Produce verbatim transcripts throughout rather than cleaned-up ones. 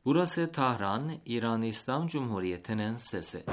Burası Tahran, İran İslam Cumhuriyeti'nin sesi.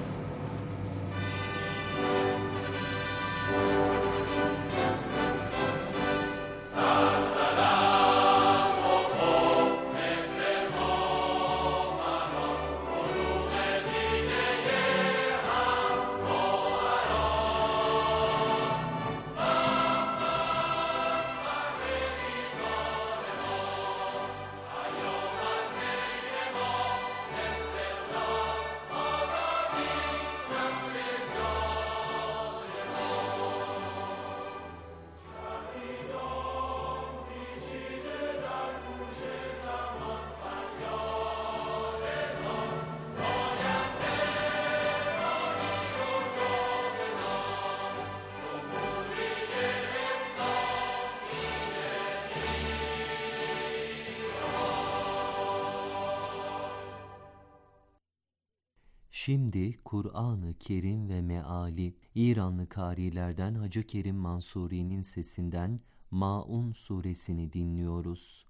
Şimdi Kur'an-ı Kerim ve meali İranlı kârilerden Hacı Kerim Mansuri'nin sesinden Maun suresini dinliyoruz.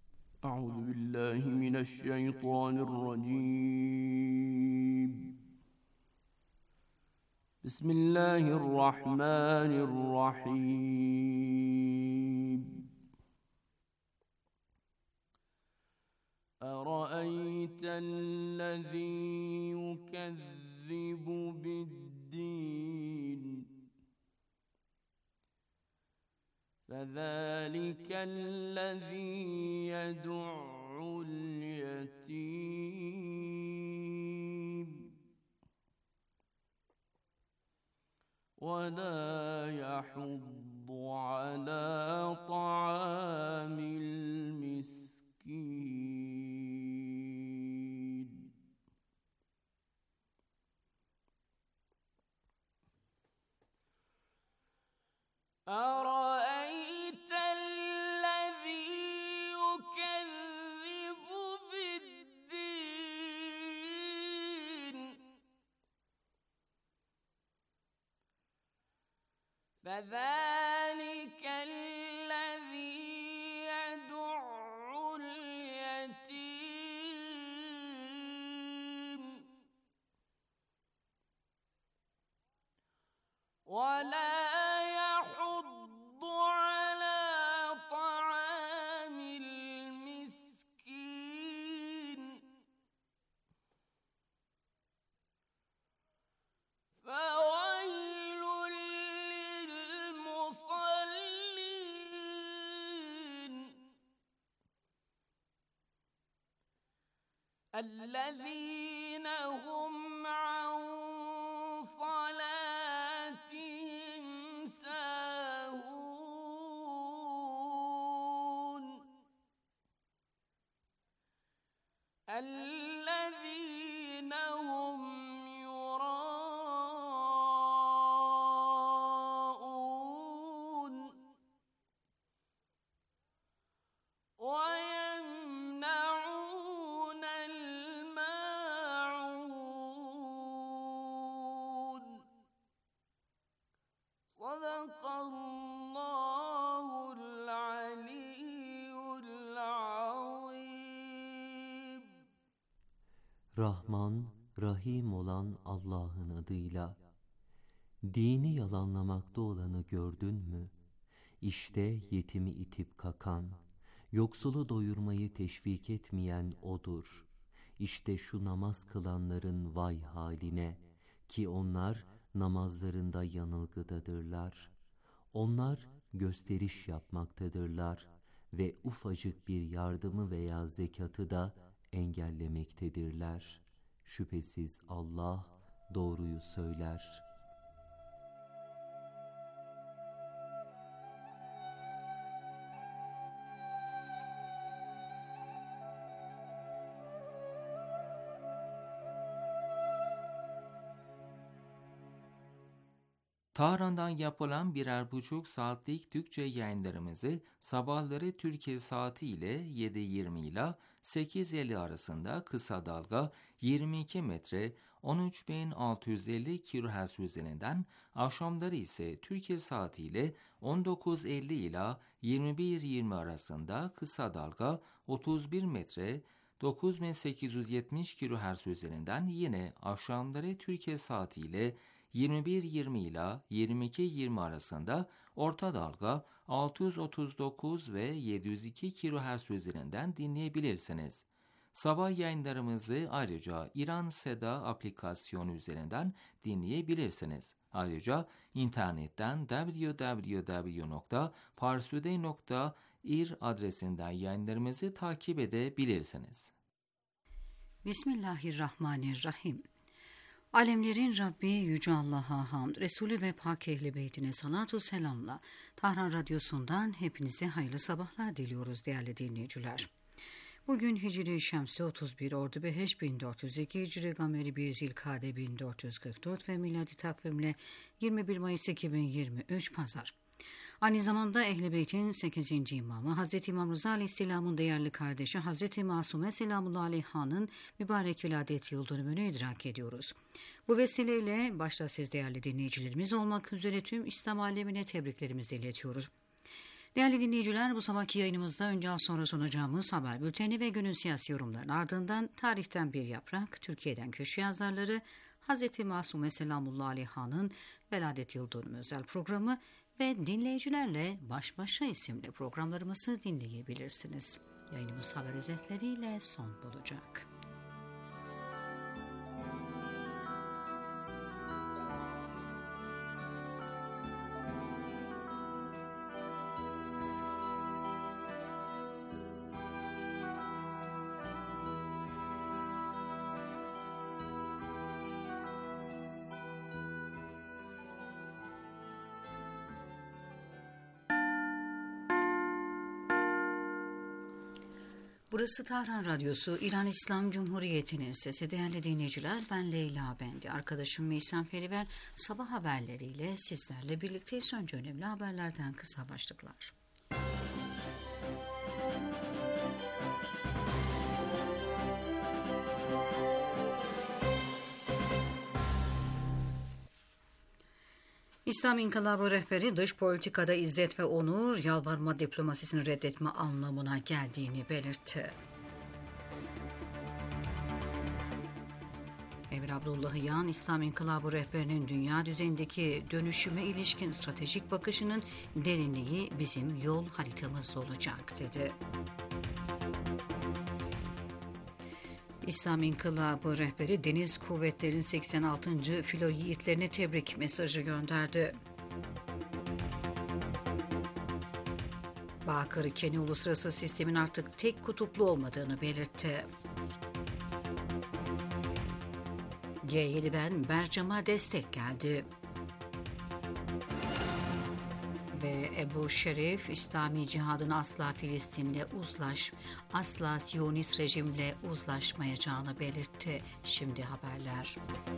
Euzubillahimineşşeytanirracim. Bismillahirrahmanirrahim. أرأيت الذي يكذب بالدين فذلك الذي يدع اليتيم ولا يحض على طعام المسكين أرأيت الذي يكذب بالدين فذلك الذي يدع اليتيم ولا الذين هم عن صلاتهم ساهون الذين هم يراءون ويمنعون الماعون صدق الله العلي العظيم. Rahman, Rahim olan Allah'ın adıyla. Dini yalanlamakta olanı gördün mü? İşte yetimi itip kakan, yoksulu doyurmayı teşvik etmeyen odur. İşte şu namaz kılanların vay haline, ki onlar namazlarında yanılgıdadırlar. Onlar gösteriş yapmaktadırlar ve ufacık bir yardımı veya zekatı da engellemektedirler. Şüphesiz Allah doğruyu söyler. Tahran'dan yapılan birer buçuk saatlik Türkçe yayınlarımızı sabahları Türkiye saati ile yedi yirmi ile sekiz elli arasında kısa dalga yirmi iki metre on üç bin altı yüz elli kilohertz üzerinden, akşamları ise Türkiye saati ile on dokuz elli ile yirmi bir yirmi arasında kısa dalga otuz bir metre dokuz bin sekiz yüz yetmiş kilohertz üzerinden, yine akşamları Türkiye saatiyle yirmi bir yirmi ile yirmi iki yirmi arasında orta dalga altı yüz otuz dokuz ve yedi yüz iki kilohertz üzerinden dinleyebilirsiniz. Sabah yayınlarımızı ayrıca İran Seda aplikasyonu üzerinden dinleyebilirsiniz. Ayrıca internetten double-u double-u double-u nokta parsuday nokta ir adresinden yayınlarımızı takip edebilirsiniz. Bismillahirrahmanirrahim. Alemlerin Rabbi Yüce Allah'a hamd, Resulü ve Pak Ehl-i Beytine salatu selamla Tahran Radyosu'ndan hepinize hayırlı sabahlar diliyoruz değerli dinleyiciler. Bugün Hicri Şemsi otuz bir Ordubeheş bin dört yüz iki, Hicri Gameri bir Zilkade bin dört yüz kırk dört ve miladi takvimle yirmi bir Mayıs iki bin yirmi üç Pazar. Aynı zamanda Ehl-i Beyt'in sekizinci imamı Hazreti İmam Rıza Aleyhisselam'ın değerli kardeşi Hazreti Masume Selamullahi Aleyha'nın mübarek viladet yıl dönümünü idrak ediyoruz. Bu vesileyle başta siz değerli dinleyicilerimiz olmak üzere tüm İslam alemine tebriklerimizi iletiyoruz. Değerli dinleyiciler, bu sabahki yayınımızda önce az sonra sunacağımız haber bülteni ve günün siyasi yorumlarının ardından tarihten bir yaprak, Türkiye'den köşe yazarları, Hazreti Masume Selamullahi Aleyha'nın veladet yıl dönümü özel programı ve dinleyicilerle Baş Başa isimli programlarımızı dinleyebilirsiniz. Yayınımız haber özetleriyle son bulacak. Burası Tahran Radyosu, İran İslam Cumhuriyeti'nin sesi. Değerli dinleyiciler, ben Leyla Bendi. Arkadaşım Meysan Feriver sabah haberleriyle sizlerle birlikteyiz. Önce önemli haberlerden kısa başlıklar. İslam İnkılabı rehberi dış politikada izzet ve onur, yalvarma diplomasisini reddetme anlamına geldiğini belirtti. Emir Abdullahian, İslam İnkılabı rehberinin dünya düzeyindeki dönüşüme ilişkin stratejik bakışının derinliği bizim yol haritamız olacak dedi. İslam İnkılabı rehberi Deniz Kuvvetleri'nin seksen altıncı filo yiğitlerine tebrik mesajı gönderdi. Bakır Keni uluslararası sistemin artık tek kutuplu olmadığını belirtti. G yedi'den Bercam'a destek geldi. Ve Ebu Şerif, İslami cihadın asla Filistin'le uzlaş, asla Siyonist rejimle uzlaşmayacağını belirtti. Şimdi haberler.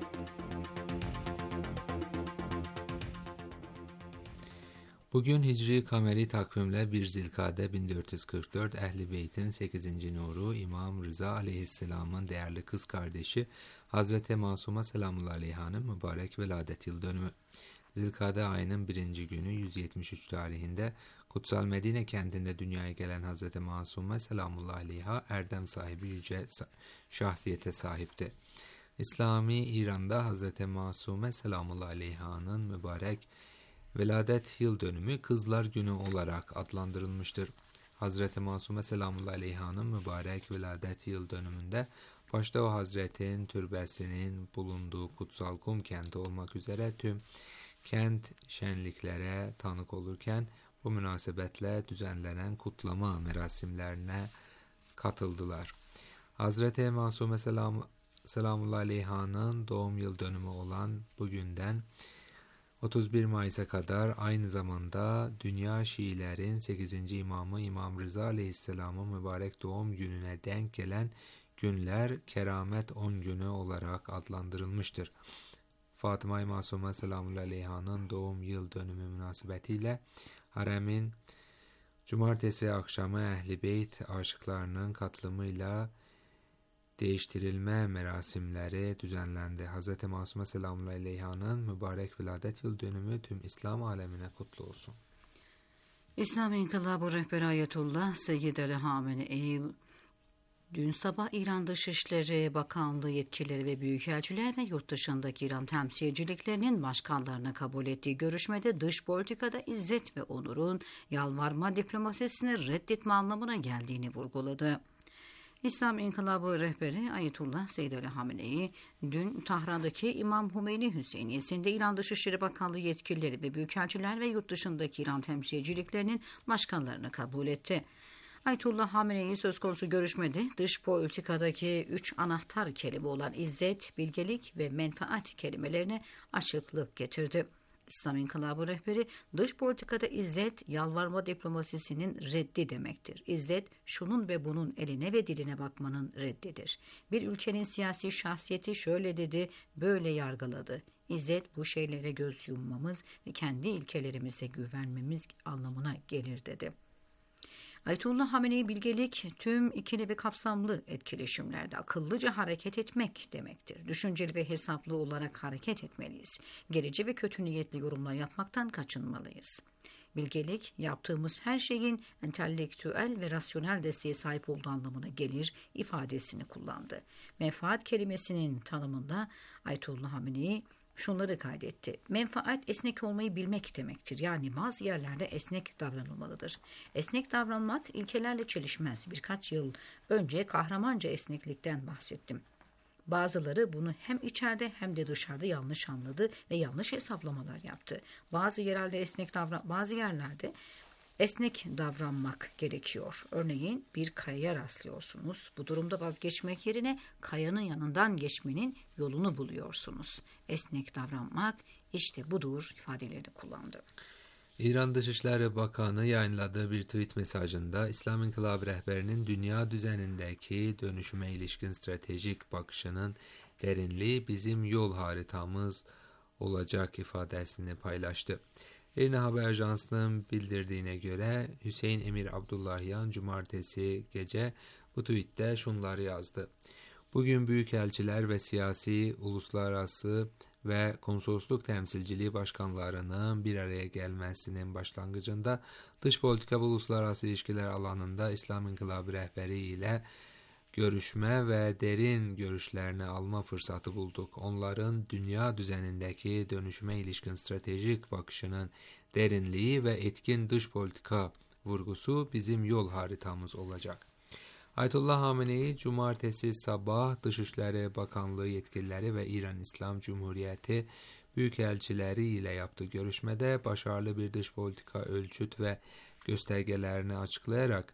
Bugün Hicri Kameri takvimle bir Zilkade bin dört yüz kırk dört, Ehl-i Beyt'in sekizinci nuru İmam Rıza Aleyhisselam'ın değerli kız kardeşi Hazreti Masume Selamullahi Aleyha'nın mübarek veladet yıl dönümü. Zilkade ayının birinci günü yüz yetmiş üç tarihinde Kutsal Medine kentinde dünyaya gelen Hazreti Masume Selamullahi Aleyha erdem sahibi yüce şahsiyete sahipti. İslami İran'da Hazreti Masume Selamullahi Aleyha'nın mübarek veladet yıl dönümü Kızlar Günü olarak adlandırılmıştır. Hazreti Masume Selamullahi Aleyha'nın mübarek veladet yıl dönümünde başta o Hazretin türbesinin bulunduğu kutsal Kum kenti olmak üzere tüm kent şenliklere tanık olurken bu münasebetle düzenlenen kutlama merasimlerine katıldılar. Hazreti Masume Selam, Selamullahi Aleyha'nın doğum yıl dönümü olan bugünden otuz bir Mayıs'a kadar aynı zamanda Dünya Şiilerin sekizinci imamı İmam Rıza Aleyhisselam'ın mübarek doğum gününe denk gelen günler Keramet on günü olarak adlandırılmıştır. Fatıma-i Masume Selamullahi Aleyha'nın doğum yıl dönümü münasebetiyle haremin cumartesi akşamı Ehl-i Beyt aşıklarının katılımıyla değiştirilme merasimleri düzenlendi. Hz. Masume Selamullahi Aleyha'nın mübarek veladet yıl dönümü tüm İslam alemine kutlu olsun. İslam İnkılabı rehberi Ayetullah Seyyid Ali Hamenei Dün sabah İran Dışişleri Bakanlığı yetkilileri ve büyükelçiler ve yurt dışındaki İran temsilciliklerinin başkanlarını kabul ettiği görüşmede dış politikada izzet ve onurun yalvarma diplomasisini reddetme anlamına geldiğini vurguladı. İslam İnkılabı rehberi Ayetullah Seyyid Ali Hamenei, dün Tahran'daki İmam Hümeyni Hüseyiniyesi'nde İran Dışişleri Bakanlığı yetkilileri ve büyükelçiler ve yurt dışındaki İran temsilciliklerinin başkanlarını kabul etti. Ayetullah Hamenei söz konusu görüşmede dış politikadaki üç anahtar kelime olan izzet, bilgelik ve menfaat kelimelerine açıklık getirdi. İslam İnkılabı rehberi, dış politikada izzet, yalvarma diplomasisinin reddi demektir. İzzet, şunun ve bunun eline ve diline bakmanın reddidir. Bir ülkenin siyasi şahsiyeti şöyle dedi, böyle yargıladı. İzzet, bu şeylere göz yummamız ve kendi ilkelerimize güvenmemiz anlamına gelir dedi. Ayetullah Hamenei, bilgelik tüm ikili ve kapsamlı etkileşimlerde akıllıca hareket etmek demektir. Düşünceli ve hesaplı olarak hareket etmeliyiz. Gerici ve kötü niyetli yorumlar yapmaktan kaçınmalıyız. Bilgelik, yaptığımız her şeyin entelektüel ve rasyonel desteğe sahip olduğu anlamına gelir ifadesini kullandı. Menfaat kelimesinin tanımında Ayetullah Hamenei şunları kaydetti. Menfaat esnek olmayı bilmek demektir. Yani bazı yerlerde esnek davranılmalıdır. Esnek davranmak ilkelerle çelişmez. Birkaç yıl önce kahramanca esneklikten bahsettim. Bazıları bunu hem içeride hem de dışarıda yanlış anladı ve yanlış hesaplamalar yaptı. Bazı yerlerde esnek davran bazı yerlerde esnek davranmak gerekiyor. Örneğin bir kayaya rastlıyorsunuz. Bu durumda vazgeçmek yerine kayanın yanından geçmenin yolunu buluyorsunuz. Esnek davranmak işte budur ifadelerini kullandı. İran Dışişleri Bakanı yayınladığı bir tweet mesajında İslam İnkılabı rehberinin dünya düzenindeki dönüşüme ilişkin stratejik bakışının derinliği bizim yol haritamız olacak ifadesini paylaştı. İRNA Haber Ajansı'nın bildirdiğine göre Hüseyin Emir Abdullahyan cumartesi gece bu tweette şunları yazdı. Bugün büyükelçiler ve siyasi, uluslararası ve konsolosluk temsilciliği başkanlarının bir araya gelmesinin başlangıcında dış politika ve uluslararası ilişkiler alanında İslam İnkılabı rehberi ile görüşme ve derin görüşlerini alma fırsatı bulduk. Onların dünya düzenindeki dönüşüme ilişkin stratejik bakışının derinliği ve etkin dış politika vurgusu bizim yol haritamız olacak. Ayetullah Hamenei, cumartesi sabah Dışişleri Bakanlığı yetkilileri ve İran İslam Cumhuriyeti büyükelçileri ile yaptığı görüşmede başarılı bir dış politika ölçüt ve göstergelerini açıklayarak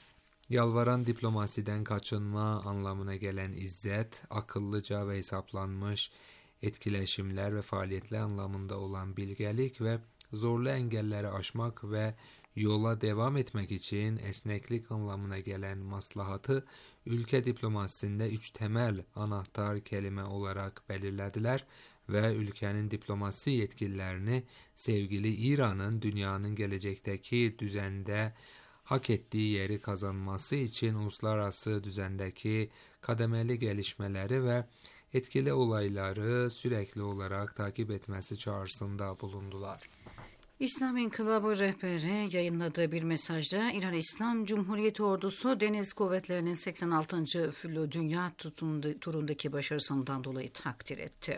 yalvaran diplomasiden kaçınma anlamına gelen izzet, akıllıca ve hesaplanmış etkileşimler ve faaliyetler anlamında olan bilgelik ve zorlu engelleri aşmak ve yola devam etmek için esneklik anlamına gelen maslahatı ülke diplomasisinde üç temel anahtar kelime olarak belirlediler ve ülkenin diplomasi yetkililerini sevgili İran'ın dünyanın gelecekteki düzende hak ettiği yeri kazanması için uluslararası düzendeki kademeli gelişmeleri ve etkili olayları sürekli olarak takip etmesi çağrısında bulundular. İslam İnkılabı rehberi yayınladığı bir mesajda İran İslam Cumhuriyeti Ordusu Deniz Kuvvetleri'nin seksen altıncı Filo Dünya Turu'ndaki başarısından dolayı takdir etti.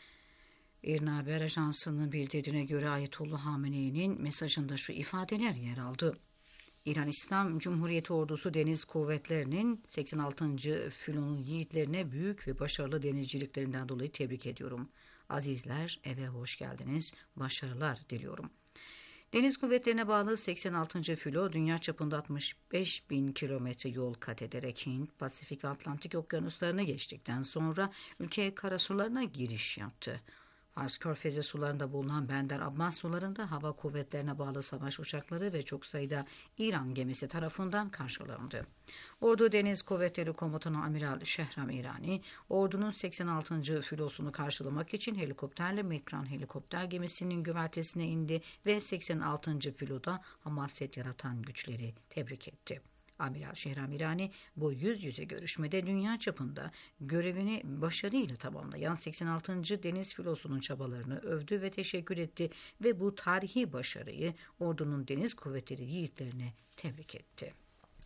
İRNA Haber Ajansı'nın bildirdiğine göre Ayetullah Hamenei'nin mesajında şu ifadeler yer aldı. İran İslam Cumhuriyeti Ordusu Deniz Kuvvetleri'nin seksen altıncı Filo'nun yiğitlerine büyük ve başarılı denizciliklerinden dolayı tebrik ediyorum. Azizler, eve hoş geldiniz. Başarılar diliyorum. Deniz kuvvetlerine bağlı seksen altıncı Filo, dünya çapında altmış beş bin kilometre yol kat ederek Hint, Pasifik ve Atlantik okyanuslarını geçtikten sonra ülke karasularına giriş yaptı. Fars Körfezi sularında bulunan Bender Abbas sularında hava kuvvetlerine bağlı savaş uçakları ve çok sayıda İran gemisi tarafından karşılandı. Ordu Deniz Kuvvetleri Komutanı Amiral Şehram İrani, ordunun seksen altıncı filosunu karşılamak için helikopterle Mekran helikopter gemisinin güvertesine indi ve seksen altıncı filoda hamaset yaratan güçleri tebrik etti. Amiral Şehram İrani bu yüz yüze görüşmede dünya çapında görevini başarıyla tamamlayan seksen altıncı Deniz Filosu'nun çabalarını övdü ve teşekkür etti ve bu tarihi başarıyı ordunun deniz kuvvetleri yiğitlerine tebrik etti.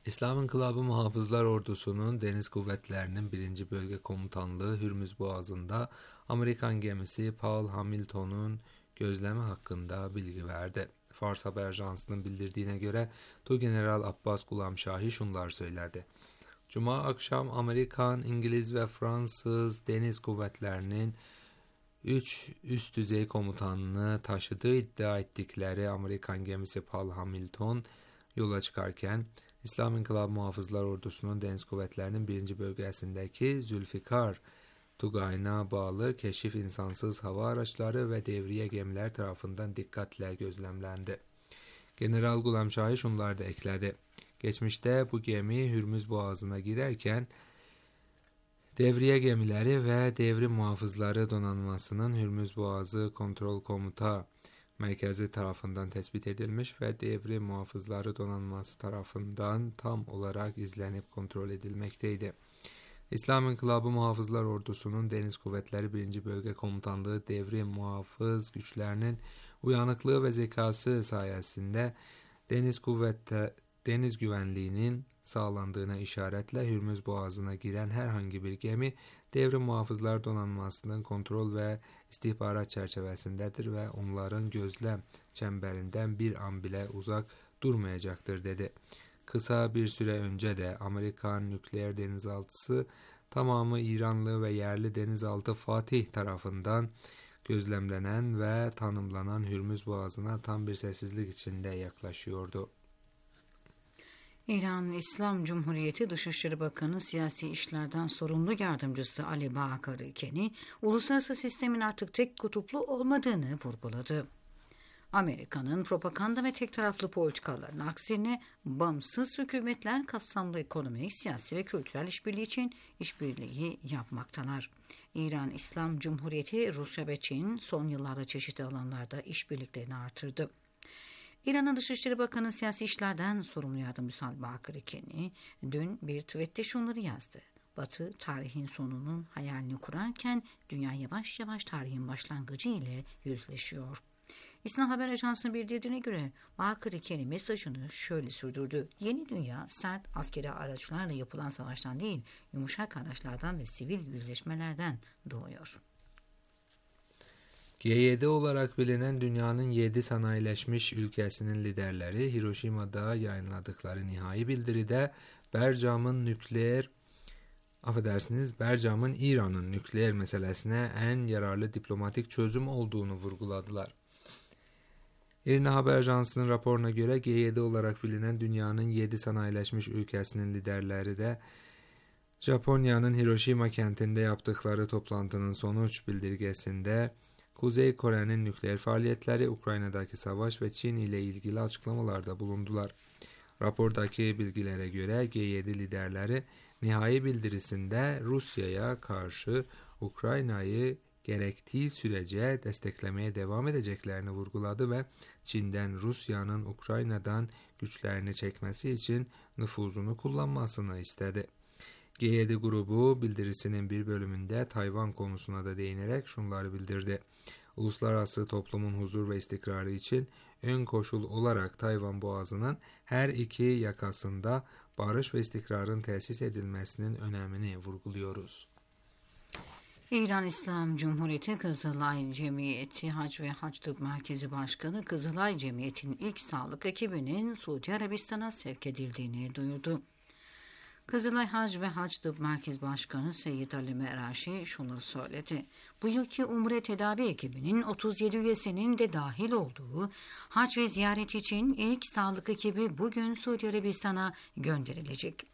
İslam İnkılabı Muhafızlar Ordusu'nun Deniz Kuvvetleri'nin birinci Bölge Komutanlığı Hürmüz Boğazı'nda Amerikan gemisi Paul Hamilton'un gözlemi hakkında bilgi verdi. Fars Haber Ajansı'nın bildirdiğine göre Tugeneral Abbas Gulamşahi şunlar söyledi. Cuma akşam Amerikan, İngiliz ve Fransız Deniz Kuvvetleri'nin üç üst düzey komutanını taşıdığı iddia ettikleri Amerikan gemisi Paul Hamilton yola çıkarken İslam İnkılabı Muhafızlar Ordusu'nun Deniz Kuvvetleri'nin birinci bölgesindeki Zülfikar Tugayı'na bağlı keşif insansız hava araçları ve devriye gemiler tarafından dikkatle gözlemlendi. General Gulamşahi şunlar da ekledi. Geçmişte bu gemi Hürmüz Boğazı'na girerken devriye gemileri ve devrim muhafızları donanmasının Hürmüz Boğazı Kontrol Komuta Merkezi tarafından tespit edilmiş ve devrim muhafızları donanması tarafından tam olarak izlenip kontrol edilmekteydi. İslam İnkılabı Muhafızlar Ordusu'nun Deniz Kuvvetleri birinci Bölge Komutanlığı devrim muhafız güçlerinin uyanıklığı ve zekası sayesinde deniz kuvvette deniz güvenliğinin sağlandığına işaretle Hürmüz Boğazı'na giren herhangi bir gemi devrim muhafızlar donanmasının kontrol ve istihbarat çerçevesindedir ve onların gözlem çemberinden bir an bile uzak durmayacaktır dedi. Kısa bir süre önce de Amerikan nükleer denizaltısı tamamı İranlı ve yerli denizaltı Fatih tarafından gözlemlenen ve tanımlanan Hürmüz Boğazı'na tam bir sessizlik içinde yaklaşıyordu. İran İslam Cumhuriyeti Dışişleri Bakanı Siyasi İşlerden Sorumlu Yardımcısı Ali Bakır Keni, uluslararası sistemin artık tek kutuplu olmadığını vurguladı. Amerika'nın propaganda ve tek taraflı politikalarının aksine bağımsız hükümetler kapsamlı ekonomik, siyasi ve kültürel işbirliği için işbirliği yapmaktalar. İran İslam Cumhuriyeti, Rusya ve Çin son yıllarda çeşitli alanlarda işbirliklerini artırdı. İran'ın Dışişleri Bakanı Siyasi İşlerden Sorumlu Yardımcısı Ali Bakır Keni dün bir tweette şunları yazdı. Batı tarihin sonunun hayalini kurarken dünya yavaş yavaş tarihin başlangıcı ile yüzleşiyor. İslam Haber Ajansı'nın bildirdiğine göre Bakır Keni mesajını şöyle sürdürdü. Yeni dünya sert askeri araçlarla yapılan savaştan değil, yumuşak araçlardan ve sivil yüzleşmelerden doğuyor. G yedi olarak bilinen dünyanın yedi sanayileşmiş ülkesinin liderleri Hiroşima'da yayınladıkları nihai bildiride Bercam'ın nükleer affedersiniz Bercam'ın İran'ın nükleer meselesine en yararlı diplomatik çözüm olduğunu vurguladılar. İrna Haber Ajansı'nın raporuna göre G yedi olarak bilinen dünyanın yedi sanayileşmiş ülkesinin liderleri de Japonya'nın Hiroşima kentinde yaptıkları toplantının sonuç bildirgesinde Kuzey Kore'nin nükleer faaliyetleri, Ukrayna'daki savaş ve Çin ile ilgili açıklamalarda bulundular. Rapordaki bilgilere göre G yedi liderleri nihai bildirisinde Rusya'ya karşı Ukrayna'yı gerektiği sürece desteklemeye devam edeceklerini vurguladı ve Çin'den Rusya'nın Ukrayna'dan güçlerini çekmesi için nüfuzunu kullanmasını istedi. G yedi grubu bildirisinin bir bölümünde Tayvan konusuna da değinerek şunları bildirdi. Uluslararası toplumun huzur ve istikrarı için ön koşul olarak Tayvan Boğazı'nın her iki yakasında barış ve istikrarın tesis edilmesinin önemini vurguluyoruz. İran İslam Cumhuriyeti Kızılay Cemiyeti Hac ve Hac Tıp Merkezi Başkanı Kızılay Cemiyeti'nin ilk sağlık ekibinin Suudi Arabistan'a sevk edildiğini duyurdu. Kızılay Hac ve Hac Tıp Merkez Başkanı Seyyid Ali Meraşi şunları söyledi. Bu yılki Umre Tedavi ekibinin otuz yedi üyesinin de dahil olduğu hac ve ziyaret için ilk sağlık ekibi bugün Suudi Arabistan'a gönderilecek.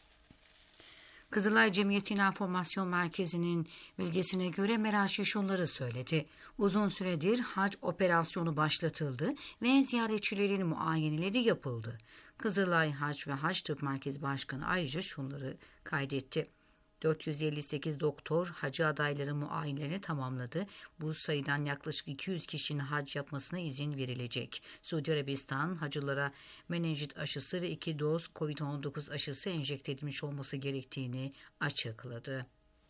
Kızılay Cemiyeti İnformasyon Merkezi'nin bilgisine göre Meraşi şunları söyledi. Uzun süredir hac operasyonu başlatıldı ve ziyaretçilerin muayeneleri yapıldı. Kızılay Hac ve Hac Tıp Merkezi Başkanı ayrıca şunları kaydetti. dört yüz elli sekiz doktor hacı adayları muayenelerini tamamladı. Bu sayıdan yaklaşık iki yüz kişinin hac yapmasına izin verilecek. Suudi Arabistan hacılara menenjit aşısı ve iki doz kovid on dokuz aşısı enjekte edilmiş olması gerektiğini açıkladı.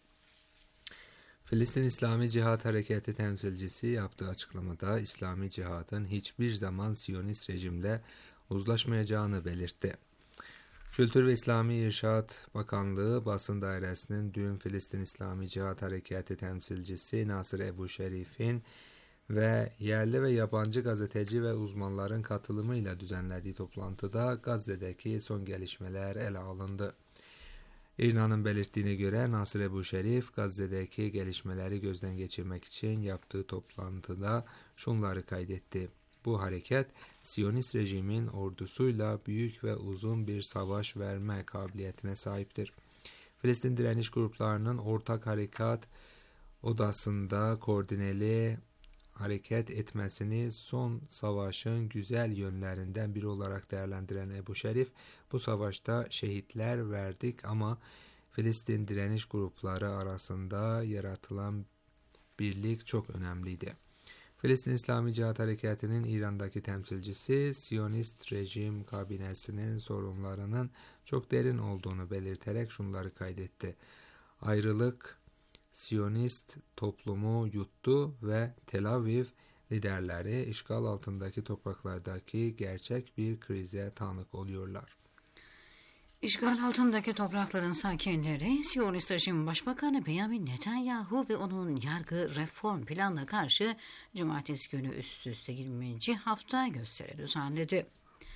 Filistin İslami Cihat Hareketi temsilcisi yaptığı açıklamada İslami Cihat'ın hiçbir zaman Siyonist rejimle uzlaşmayacağını belirtti. Kültür ve İslami İrşad Bakanlığı Basın Dairesi'nin dün Filistin İslami Cihat Harekatı temsilcisi Nasır Ebu Şerif'in ve yerli ve yabancı gazeteci ve uzmanların katılımıyla düzenlediği toplantıda Gazze'deki son gelişmeler ele alındı. İrna'nın belirttiğine göre Nasır Ebu Şerif, Gazze'deki gelişmeleri gözden geçirmek için yaptığı toplantıda şunları kaydetti. Bu hareket, Siyonist rejimin ordusuyla büyük ve uzun bir savaş verme kabiliyetine sahiptir. Filistin direniş gruplarının ortak harekat odasında koordineli hareket etmesini son savaşın güzel yönlerinden biri olarak değerlendiren Ebu Şerif, bu savaşta şehitler verdik ama Filistin direniş grupları arasında yaratılan birlik çok önemliydi. Filistin İslami Cihat Harekatı'nın İran'daki temsilcisi, Siyonist rejim kabinesinin sorunlarının çok derin olduğunu belirterek şunları kaydetti. Ayrılık Siyonist toplumu yuttu ve Tel Aviv liderleri işgal altındaki topraklardaki gerçek bir krize tanık oluyorlar. İşgal altındaki toprakların sakinleri, Siyonist rejim Başbakanı Benjamin Netanyahu ve onun yargı reform planına karşı Cumartesi günü üst üste yirminci hafta gösteri düzenledi.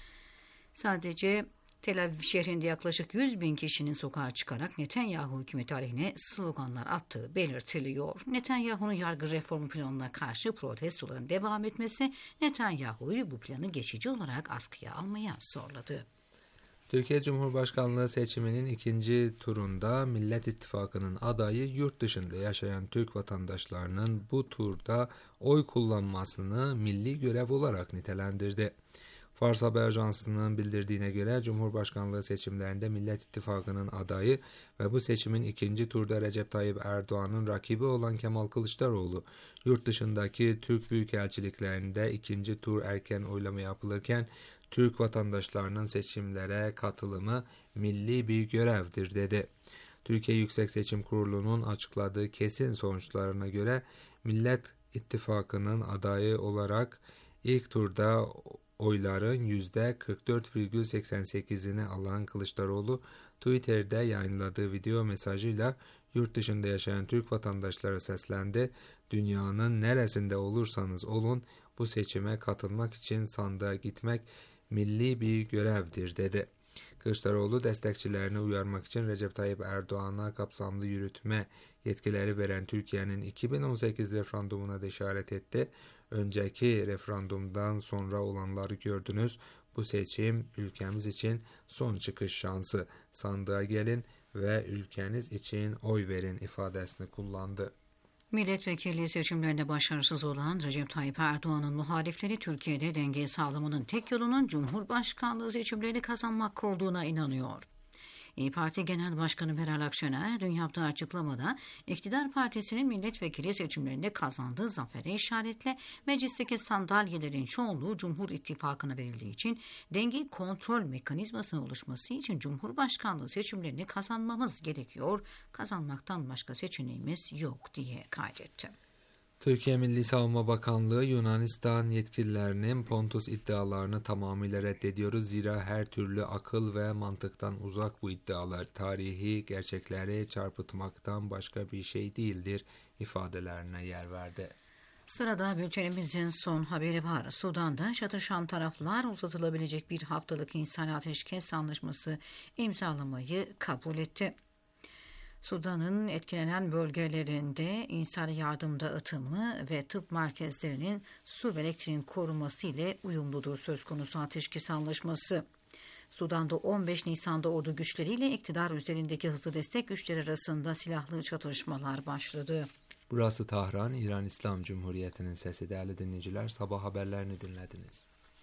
Sadece Tel Aviv şehrinde yaklaşık yüz bin kişinin sokağa çıkarak Netanyahu hükümeti aleyhine sloganlar attığı belirtiliyor. Netanyahu'nun yargı reformu planına karşı protestoların devam etmesi Netanyahu'yu bu planı geçici olarak askıya almaya zorladı. Türkiye Cumhurbaşkanlığı seçiminin ikinci turunda Millet İttifakı'nın adayı yurt dışında yaşayan Türk vatandaşlarının bu turda oy kullanmasını milli görev olarak nitelendirdi. Fars Haber Ajansı'nın bildirdiğine göre Cumhurbaşkanlığı seçimlerinde Millet İttifakı'nın adayı ve bu seçimin ikinci turda Recep Tayyip Erdoğan'ın rakibi olan Kemal Kılıçdaroğlu, yurt dışındaki Türk büyükelçiliklerinde ikinci tur erken oylama yapılırken Türk vatandaşlarının seçimlere katılımı milli bir görevdir dedi. Türkiye Yüksek Seçim Kurulu'nun açıkladığı kesin sonuçlarına göre Millet İttifakı'nın adayı olarak ilk turda oyların yüzde kırk dört virgül seksen sekizini alan Kılıçdaroğlu, Twitter'de yayınladığı video mesajıyla yurt dışında yaşayan Türk vatandaşlara seslendi. Dünyanın neresinde olursanız olun bu seçime katılmak için sandığa gitmek milli bir görevdir dedi. Kılıçdaroğlu destekçilerini uyarmak için Recep Tayyip Erdoğan'a kapsamlı yürütme yetkileri veren Türkiye'nin iki bin on sekiz referandumuna da işaret etti. Önceki referandumdan sonra olanları gördünüz. Bu seçim ülkemiz için son çıkış şansı. Sandığa gelin ve ülkeniz için oy verin ifadesini kullandı. Milletvekilliği seçimlerinde başarısız olan Recep Tayyip Erdoğan'ın muhalifleri Türkiye'de denge sağlamanın tek yolunun Cumhurbaşkanlığı seçimlerini kazanmak olduğuna inanıyor. İYİ Parti Genel Başkanı Meral Akşener dün yaptığı açıklamada iktidar partisinin milletvekili seçimlerinde kazandığı zafere işaretle meclisteki sandalyelerin çoğunluğu Cumhur İttifakı'na verildiği için denge kontrol mekanizmasının oluşması için Cumhurbaşkanlığı seçimlerini kazanmamız gerekiyor, kazanmaktan başka seçeneğimiz yok diye kaydetti. Türkiye Milli Savunma Bakanlığı Yunanistan yetkililerinin Pontus iddialarını tamamıyla reddediyoruz. Zira her türlü akıl ve mantıktan uzak bu iddialar, tarihi gerçekleri çarpıtmaktan başka bir şey değildir ifadelerine yer verdi. Sırada bültenimizin son haberi var. Sudan'da çatışan taraflar uzatılabilecek bir haftalık insani ateşkes anlaşması imzalamayı kabul etti. Sudan'ın etkilenen bölgelerinde insani yardım dağıtımı ve tıp merkezlerinin su ve elektriğin korunması ile uyumludur söz konusu ateşkes anlaşması. Sudan'da on beş Nisan'da ordu güçleriyle iktidar üzerindeki hızlı destek güçleri arasında silahlı çatışmalar başladı. Burası Tahran, İran İslam Cumhuriyeti'nin sesi. Değerli dinleyiciler, sabah haberlerini dinlediniz.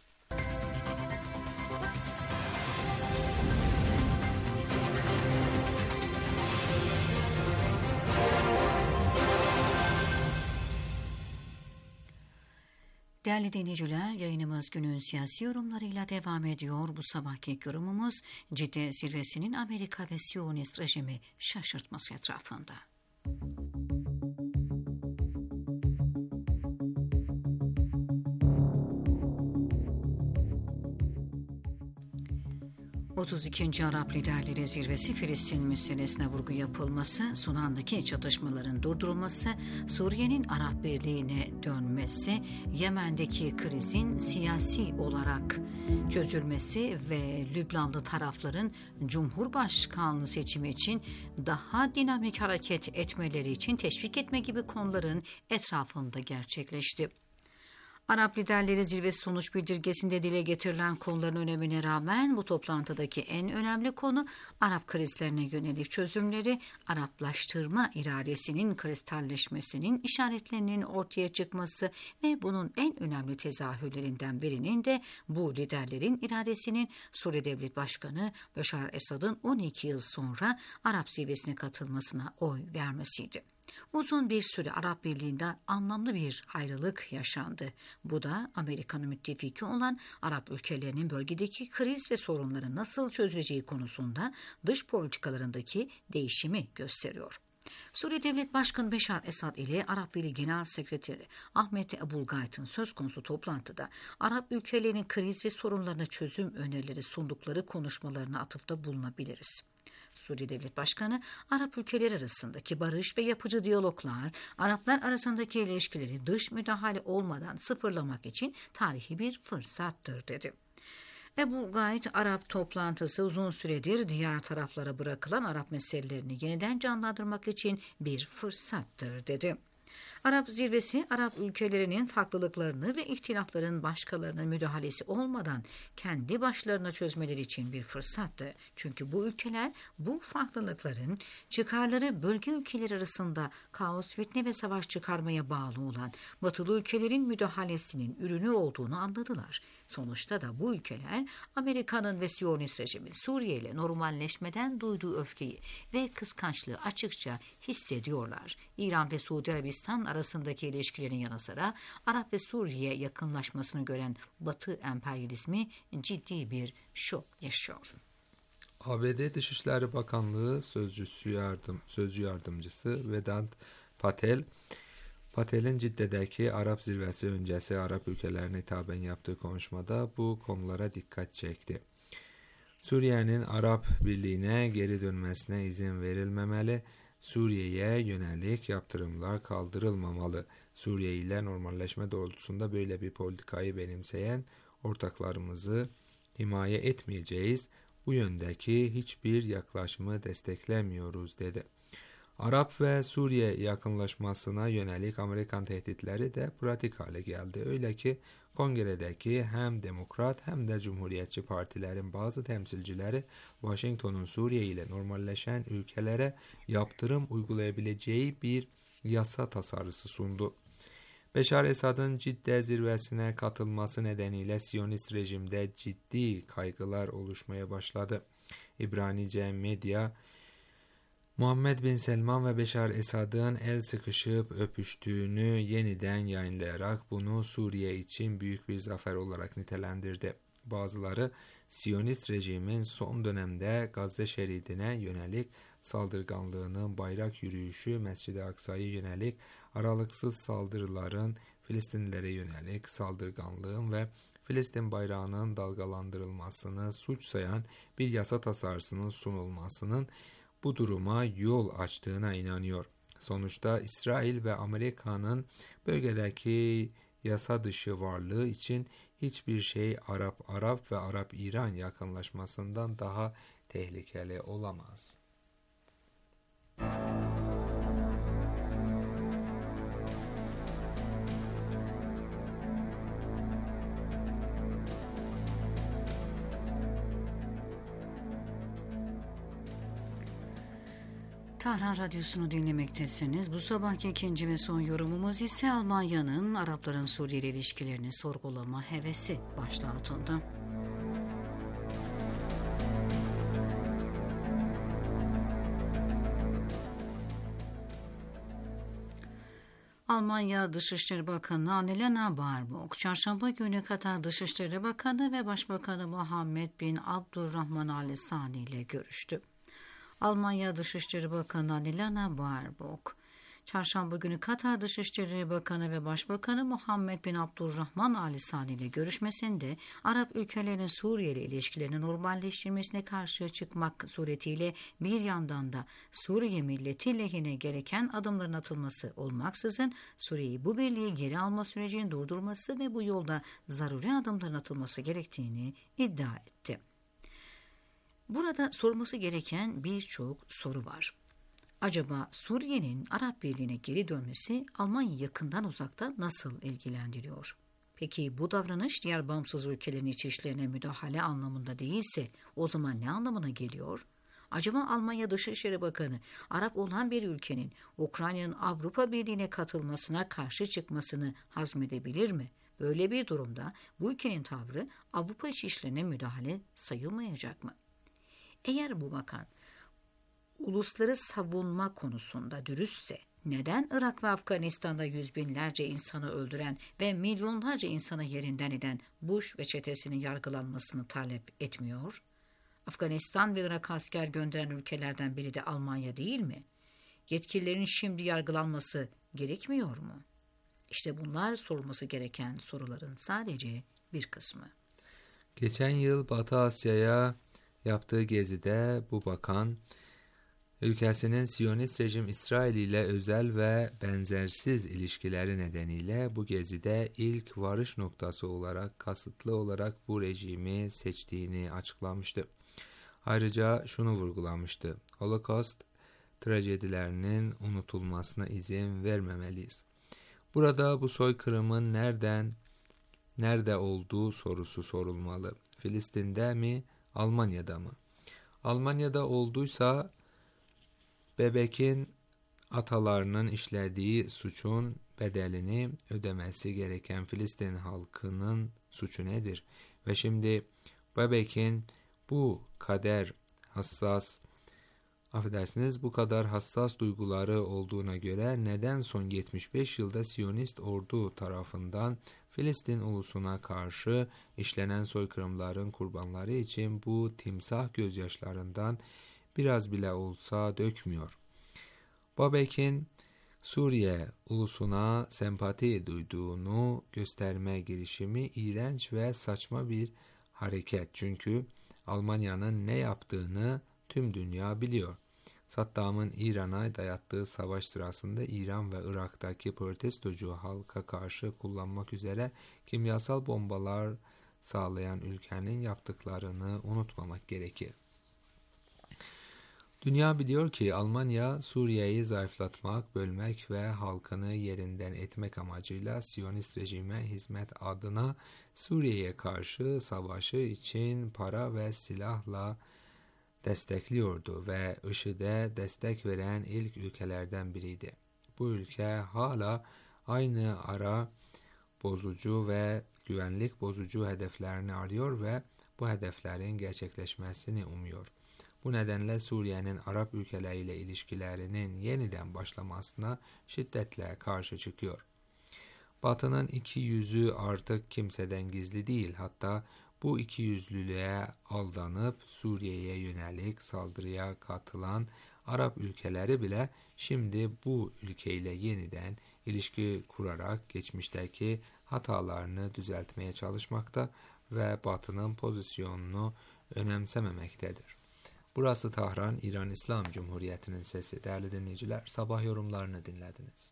Değerli dinleyiciler, yayınımız günün siyasi yorumlarıyla devam ediyor. Bu sabahki yorumumuz Cidde zirvesinin Amerika ve Siyonist rejimi şaşırtması etrafında. otuz ikinci Arap Liderleri Zirvesi Filistin meselesine vurgu yapılması, Sudan'daki çatışmaların durdurulması, Suriye'nin Arap Birliği'ne dönmesi, Yemen'deki krizin siyasi olarak çözülmesi ve Lübnanlı tarafların Cumhurbaşkanlığı seçimi için daha dinamik hareket etmeleri için teşvik etme gibi konuların etrafında gerçekleşti. Arap Liderleri Zirvesi sonuç bildirgesinde dile getirilen konuların önemine rağmen bu toplantıdaki en önemli konu Arap krizlerine yönelik çözümleri, Araplaştırma iradesinin kristalleşmesinin işaretlerinin ortaya çıkması ve bunun en önemli tezahürlerinden birinin de bu liderlerin iradesinin Suriye Devlet Başkanı Beşar Esad'ın on iki yıl sonra Arap Zirvesi'ne katılmasına oy vermesiydi. Uzun bir süre Arap Birliği'nde anlamlı bir ayrılık yaşandı. Bu da Amerika'nın müttefiki olan Arap ülkelerinin bölgedeki kriz ve sorunların nasıl çözüleceği konusunda dış politikalarındaki değişimi gösteriyor. Suriye Devlet Başkanı Beşar Esad ile Arap Birliği Genel Sekreteri Ahmet Ebulgayt'ın söz konusu toplantıda Arap ülkelerinin kriz ve sorunlarına çözüm önerileri sundukları konuşmalarına atıfta bulunabiliriz. Suriye Devlet Başkanı, Arap ülkeleri arasındaki barış ve yapıcı diyaloglar, Araplar arasındaki ilişkileri dış müdahale olmadan sıfırlamak için tarihi bir fırsattır dedi. Ebulgayt, Arap toplantısı uzun süredir diğer taraflara bırakılan Arap meselelerini yeniden canlandırmak için bir fırsattır dedi. Arap Zirvesi, Arap ülkelerinin farklılıklarını ve ihtilafların başkalarının müdahalesi olmadan kendi başlarına çözmeleri için bir fırsattı. Çünkü bu ülkeler bu farklılıkların çıkarları bölge ülkeleri arasında kaos, fitne ve savaş çıkarmaya bağlı olan batılı ülkelerin müdahalesinin ürünü olduğunu anladılar. Sonuçta da bu ülkeler Amerika'nın ve Siyonist rejimin Suriye ile normalleşmeden duyduğu öfkeyi ve kıskançlığı açıkça hissediyorlar. İran ve Suudi Arabistan arasındaki ilişkilerin yanı sıra Arap ve Suriye yakınlaşmasını gören Batı emperyalizmi ciddi bir şok yaşıyor. A B D Dışişleri Bakanlığı Sözcüsü yardım, Sözcü Yardımcısı Vedant Patel, Patel'in Cidde'deki Arap Zirvesi öncesi Arap ülkelerine hitaben yaptığı konuşmada bu konulara dikkat çekti. Suriye'nin Arap Birliği'ne geri dönmesine izin verilmemeli, Suriye'ye yönelik yaptırımlar kaldırılmamalı. Suriye ile normalleşme doğrultusunda böyle bir politikayı benimseyen ortaklarımızı himaye etmeyeceğiz. Bu yöndeki hiçbir yaklaşımı desteklemiyoruz dedi. Arap ve Suriye yakınlaşmasına yönelik Amerikan tehditleri de pratik hale geldi. Öyle ki Kongre'deki hem Demokrat hem de Cumhuriyetçi partilerin bazı temsilcileri Washington'un Suriye ile normalleşen ülkelere yaptırım uygulayabileceği bir yasa tasarısı sundu. Beşar Esad'ın Cidde zirvesine katılması nedeniyle Siyonist rejimde ciddi kaygılar oluşmaya başladı. İbranice medya, Muhammed Bin Selman ve Beşar Esad'ın el sıkışıp öpüştüğünü yeniden yayınlayarak bunu Suriye için büyük bir zafer olarak nitelendirdi. Bazıları Siyonist rejimin son dönemde Gazze şeridine yönelik saldırganlığının bayrak yürüyüşü, Mescid-i Aksa'ya yönelik aralıksız saldırıların, Filistinlilere yönelik saldırganlığın ve Filistin bayrağının dalgalandırılmasını suç sayan bir yasa tasarısının sunulmasının bu duruma yol açtığına inanıyor. Sonuçta İsrail ve Amerika'nın bölgedeki yasa dışı varlığı için hiçbir şey Arap-Arap ve Arap-İran yakınlaşmasından daha tehlikeli olamaz. Tahran Radyosu'nu dinlemektesiniz. Bu sabahki ikinci ve son yorumumuz ise Almanya'nın Arapların Suriye ile ilişkilerini sorgulama hevesi başlığı altında. Almanya Dışişleri Bakanı Annalena Baerbock, çarşamba günü Katar Dışişleri Bakanı ve Başbakanı Muhammed bin Abdurrahman Al Thani ile görüştü. Almanya Dışişleri Bakanı Annalena Baerbock, Çarşamba günü Katar Dışişleri Bakanı ve Başbakanı Muhammed bin Abdurrahman Al Sani ile görüşmesinde Arap ülkelerinin Suriye ile ilişkilerini normalleştirmesine karşı çıkmak suretiyle bir yandan da Suriye milleti lehine gereken adımların atılması olmaksızın Suriye'yi bu birliği geri alma sürecini durdurması ve bu yolda zaruri adımların atılması gerektiğini iddia etti. Burada sorulması gereken birçok soru var. Acaba Suriye'nin Arap Birliği'ne geri dönmesi Almanya'yı yakından uzakta nasıl ilgilendiriyor? Peki bu davranış diğer bağımsız ülkelerin iç işlerine müdahale anlamında değilse o zaman ne anlamına geliyor? Acaba Almanya Dışişleri Bakanı Arap olan bir ülkenin Ukrayna'nın Avrupa Birliği'ne katılmasına karşı çıkmasını hazmedebilir mi? Böyle bir durumda bu ülkenin tavrı Avrupa iç işlerine müdahale sayılmayacak mı? Eğer bu bakan ulusları savunma konusunda dürüstse neden Irak ve Afganistan'da yüz binlerce insanı öldüren ve milyonlarca insanı yerinden eden Bush ve çetesinin yargılanmasını talep etmiyor? Afganistan ve Irak asker gönderen ülkelerden biri de Almanya değil mi? Yetkililerin şimdi yargılanması gerekmiyor mu? İşte bunlar sorulması gereken soruların sadece bir kısmı. Geçen yıl Batı Asya'ya yaptığı gezide bu bakan, ülkesinin Siyonist rejim İsrail ile özel ve benzersiz ilişkileri nedeniyle bu gezide ilk varış noktası olarak kasıtlı olarak bu rejimi seçtiğini açıklamıştı. Ayrıca şunu vurgulamıştı: Holocaust trajedilerinin unutulmasına izin vermemeliyiz. Burada bu soykırımın nereden, nerede olduğu sorusu sorulmalı. Filistin'de mi, Almanya'da mı? Almanya'da olduysa Bebek'in atalarının işlediği suçun bedelini ödemesi gereken Filistin halkının suçu nedir? Ve şimdi Bebek'in bu kader hassas, affedersiniz bu kadar hassas duyguları olduğuna göre neden son yetmiş beş yılda Siyonist ordu tarafından Filistin ulusuna karşı işlenen soykırımların kurbanları için bu timsah gözyaşlarından biraz bile olsa dökmüyor? Babek'in Suriye ulusuna sempati duyduğunu gösterme girişimi iğrenç ve saçma bir hareket. Çünkü Almanya'nın ne yaptığını tüm dünya biliyor. Saddam'ın İran'a dayattığı savaş sırasında İran ve Irak'taki protestocu halka karşı kullanmak üzere kimyasal bombalar sağlayan ülkenin yaptıklarını unutmamak gerekir. Dünya biliyor ki Almanya Suriye'yi zayıflatmak, bölmek ve halkını yerinden etmek amacıyla Siyonist rejime hizmet adına Suriye'ye karşı savaşı için para ve silahla destekliyordu ve IŞİD'e destek veren ilk ülkelerden biriydi. Bu ülke hala aynı ara bozucu ve güvenlik bozucu hedeflerini arıyor ve bu hedeflerin gerçekleşmesini umuyor. Bu nedenle Suriye'nin Arap ülkeleriyle ilişkilerinin yeniden başlamasına şiddetle karşı çıkıyor. Batı'nın iki yüzü artık kimseden gizli değil. Hatta bu ikiyüzlülüğe aldanıp Suriye'ye yönelik saldırıya katılan Arap ülkeleri bile şimdi bu ülkeyle yeniden ilişki kurarak geçmişteki hatalarını düzeltmeye çalışmakta ve Batı'nın pozisyonunu önemsememektedir. Burası Tahran, İran İslam Cumhuriyeti'nin sesi. Değerli dinleyiciler, sabah yorumlarını dinlediniz.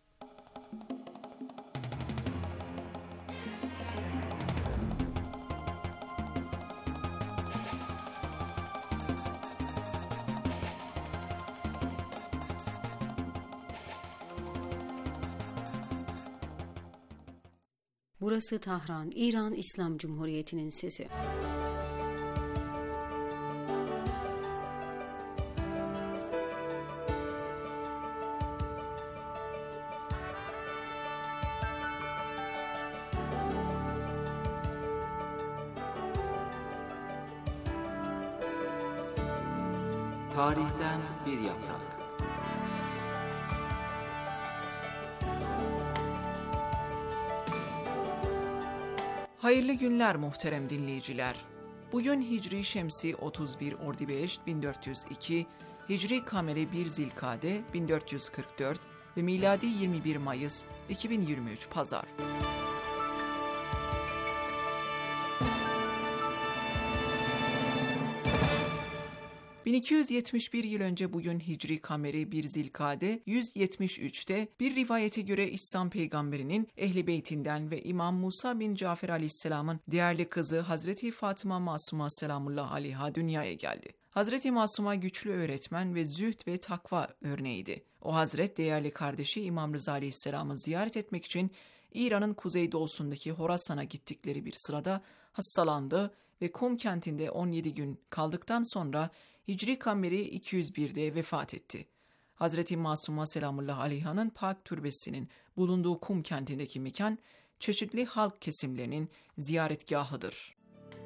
Burası Tahran, İran İslam Cumhuriyeti'nin sesi. Tarihten bir yaprak. Hayırlı günler muhterem dinleyiciler. Bugün Hicri Şemsi otuz bir Ordibeşt bin dört yüz iki, Hicri Kameri bir Zilkade bin dört yüz kırk dört, ve miladi yirmi bir Mayıs iki bin yirmi üç Pazar. bin iki yüz yetmiş bir yıl önce bugün Hicri kameri bir Zilkade yüz yetmiş üçte bir rivayete göre İslam peygamberinin Ehl-i Beytinden ve İmam Musa bin Cafer aleyhisselamın değerli kızı Hazreti Fatıma Masuma selamullah aleyha dünyaya geldi. Hazreti Masuma güçlü öğretmen ve zühd ve takva örneğiydi. O hazret değerli kardeşi İmam Rıza aleyhisselamı ziyaret etmek için İran'ın kuzeydoğusundaki Horasan'a gittikleri bir sırada hastalandı ve Kum kentinde on yedi gün kaldıktan sonra Hicri kameri iki yüz birde vefat etti. Hazreti Masuma selamullah aleyhanın pak türbesinin bulunduğu Kum kentindeki mekan, çeşitli halk kesimlerinin ziyaretgahıdır.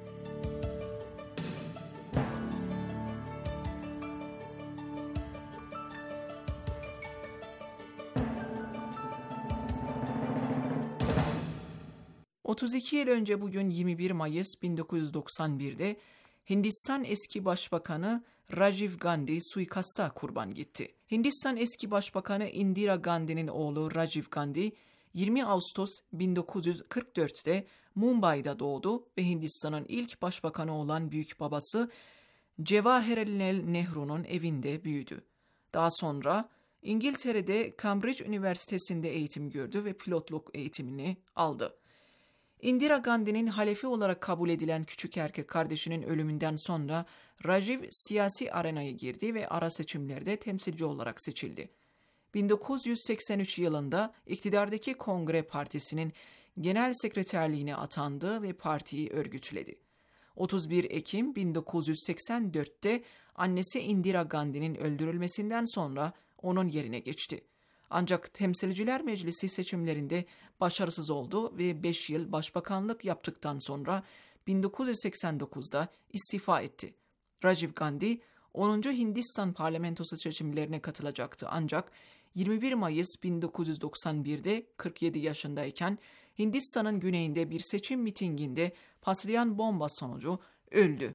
otuz iki yıl önce bugün yirmi bir Mayıs bin dokuz yüz doksan birde Hindistan eski başbakanı Rajiv Gandhi suikasta kurban gitti. Hindistan eski başbakanı Indira Gandhi'nin oğlu Rajiv Gandhi yirmi Ağustos bin dokuz yüz kırk dörtte Mumbai'da doğdu ve Hindistan'ın ilk başbakanı olan büyük babası Jawaharlal Nehru'nun evinde büyüdü. Daha sonra İngiltere'de Cambridge Üniversitesi'nde eğitim gördü ve pilotluk eğitimini aldı. Indira Gandhi'nin halefi olarak kabul edilen küçük erkek kardeşinin ölümünden sonra Rajiv siyasi arenaya girdi ve ara seçimlerde temsilci olarak seçildi. bin dokuz yüz seksen üç yılında iktidardaki Kongre Partisi'nin genel sekreterliğine atandı ve partiyi örgütledi. otuz bir Ekim bin dokuz yüz seksen dörtte annesi Indira Gandhi'nin öldürülmesinden sonra onun yerine geçti. Ancak Temsilciler Meclisi seçimlerinde başarısız oldu ve beş yıl başbakanlık yaptıktan sonra bin dokuz yüz seksen dokuzda istifa etti. Rajiv Gandhi onuncu Hindistan parlamentosu seçimlerine katılacaktı ancak yirmi bir Mayıs bin dokuz yüz doksan birde kırk yedi yaşındayken Hindistan'ın güneyinde bir seçim mitinginde patlayan bomba sonucu öldü.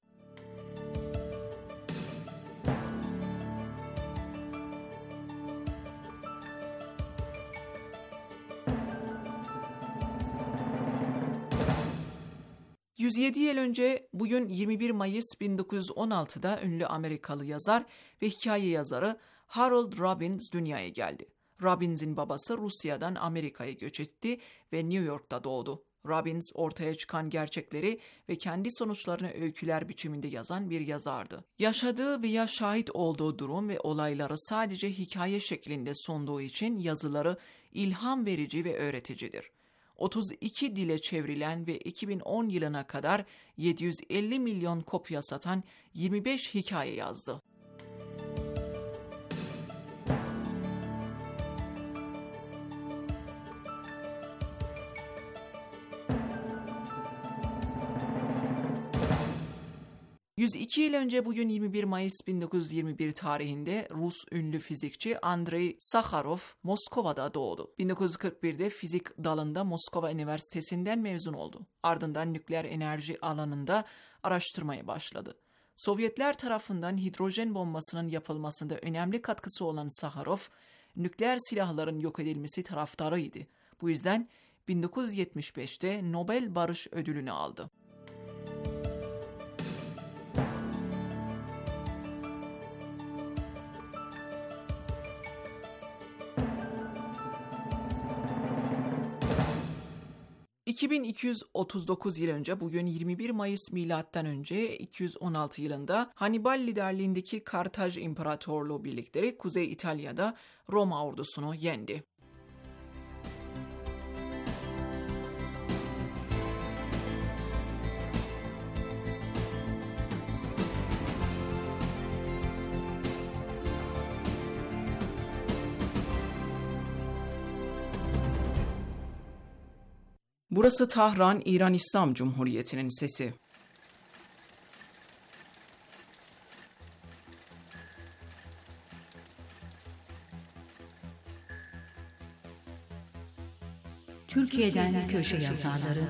yüz yedi yıl önce bugün yirmi bir Mayıs bin dokuz yüz on altıda ünlü Amerikalı yazar ve hikaye yazarı Harold Robbins dünyaya geldi. Robbins'in babası Rusya'dan Amerika'ya göç etti ve New York'ta doğdu. Robbins ortaya çıkan gerçekleri ve kendi sonuçlarını öyküler biçiminde yazan bir yazardı. Yaşadığı veya şahit olduğu durum ve olayları sadece hikaye şeklinde sunduğu için yazıları ilham verici ve öğreticidir. otuz iki dile çevrilen ve iki bin on yılına kadar yedi yüz elli milyon kopya satan yirmi beş hikaye yazdı. yüz iki yıl önce bugün yirmi bir Mayıs bin dokuz yüz yirmi bir tarihinde Rus ünlü fizikçi Andrei Sakharov Moskova'da doğdu. bin dokuz yüz kırk birde fizik dalında Moskova Üniversitesi'nden mezun oldu. Ardından nükleer enerji alanında araştırmaya başladı. Sovyetler tarafından hidrojen bombasının yapılmasında önemli katkısı olan Sakharov, nükleer silahların yok edilmesi taraftarıydı. Bu yüzden bin dokuz yüz yetmiş beşte Nobel Barış Ödülünü aldı. iki bin iki yüz otuz dokuz yıl önce bugün yirmi bir Mayıs milattan önce iki yüz on altı yılında Hannibal liderliğindeki Kartaj İmparatorluğu birlikleri Kuzey İtalya'da Roma ordusunu yendi. Burası Tahran, İran İslam Cumhuriyeti'nin sesi. Türkiye'den köşe yazarları.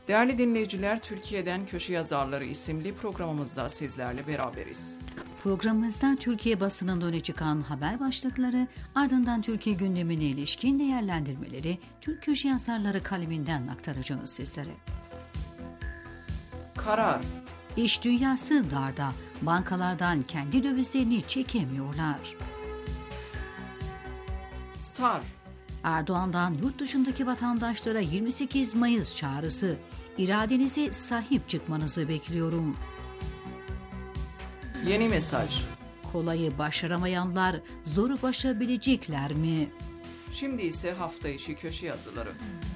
Değerli dinleyiciler, Türkiye'den Köşe Yazarları isimli programımızda sizlerle beraberiz. Programımızda Türkiye basınında öne çıkan haber başlıkları, ardından Türkiye gündemine ilişkin değerlendirmeleri Türk köşe yazarları kaleminden aktaracağız sizlere. Karar. İş dünyası darda, bankalardan kendi dövizlerini çekemiyorlar. Star. Erdoğan'dan yurt dışındaki vatandaşlara yirmi sekiz Mayıs çağrısı, iradenize sahip çıkmanızı bekliyorum. Yeni mesaj. Kolayı başaramayanlar zoru başarabilecekler mi? Şimdi ise hafta içi köşe yazıları.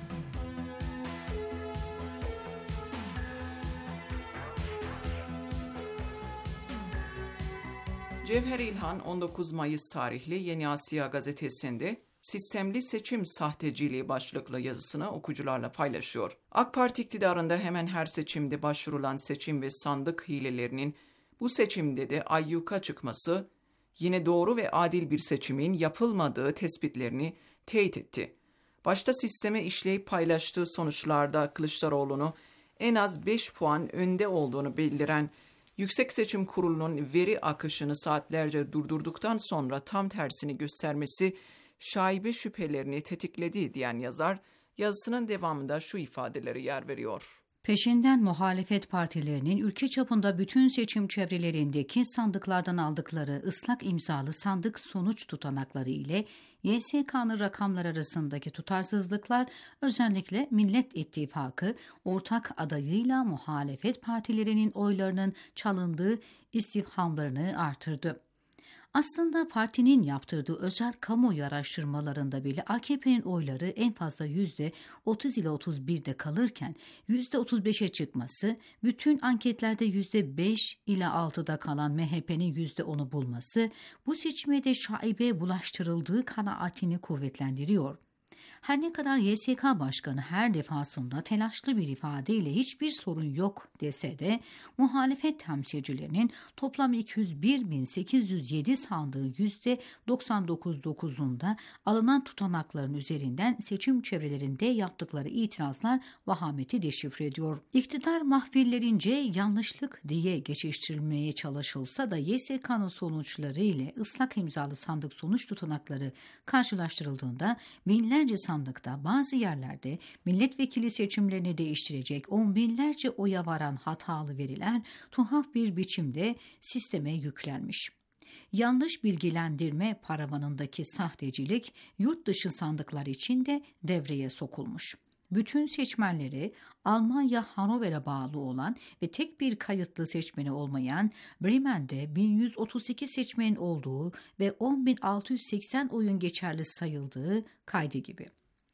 Cevher İlhan on dokuz Mayıs tarihli Yeni Asya gazetesinde sistemli seçim sahteciliği başlıklı yazısını okuyucularla paylaşıyor. AK Parti iktidarında hemen her seçimde başvurulan seçim ve sandık hilelerinin bu seçimde de ayyuka çıkması, yine doğru ve adil bir seçimin yapılmadığı tespitlerini teyit etti. Başta sisteme işleyip paylaştığı sonuçlarda Kılıçdaroğlu'nu en az beş puan önde olduğunu bildiren Yüksek Seçim Kurulu'nun veri akışını saatlerce durdurduktan sonra tam tersini göstermesi şaibe şüphelerini tetikledi diyen yazar, yazısının devamında şu ifadeleri yer veriyor. Peşinden muhalefet partilerinin ülke çapında bütün seçim çevrelerindeki sandıklardan aldıkları ıslak imzalı sandık sonuç tutanakları ile Y S K'nın rakamlar arasındaki tutarsızlıklar özellikle Millet İttifakı ortak adayıyla muhalefet partilerinin oylarının çalındığı istifhamlarını artırdı. Aslında partinin yaptırdığı özel kamuoyu araştırmalarında bile A K P'nin oyları en fazla yüzde otuz ile otuz birde kalırken yüzde otuz beşe çıkması, bütün anketlerde yüzde beş ile altıda kalan M H P'nin yüzde onu bulması bu seçime de şaibe bulaştırıldığı kanaatini kuvvetlendiriyor. Her ne kadar Y S K Başkanı her defasında telaşlı bir ifadeyle hiçbir sorun yok dese de muhalefet temsilcilerinin toplam iki yüz bir bin sekiz yüz yedi sandığı yüzde doksan dokuz virgül dokuzunda alınan tutanakların üzerinden seçim çevrelerinde yaptıkları itirazlar vahameti deşifre ediyor. İktidar mahfillerince yanlışlık diye geçiştirilmeye çalışılsa da Y S K'nın sonuçları ile ıslak imzalı sandık sonuç tutanakları karşılaştırıldığında binlerce sandıkta bazı yerlerde milletvekili seçimlerini değiştirecek on binlerce oya varan hatalı veriler tuhaf bir biçimde sisteme yüklenmiş. Yanlış bilgilendirme paravanındaki sahtecilik yurt dışı sandıklar için de devreye sokulmuş. Bütün seçmenleri Almanya Hannover'e bağlı olan ve tek bir kayıtlı seçmeni olmayan Bremen'de bin yüz otuz sekiz seçmenin olduğu ve on bin altı yüz seksen oyun geçerli sayıldığı kaydı gibi.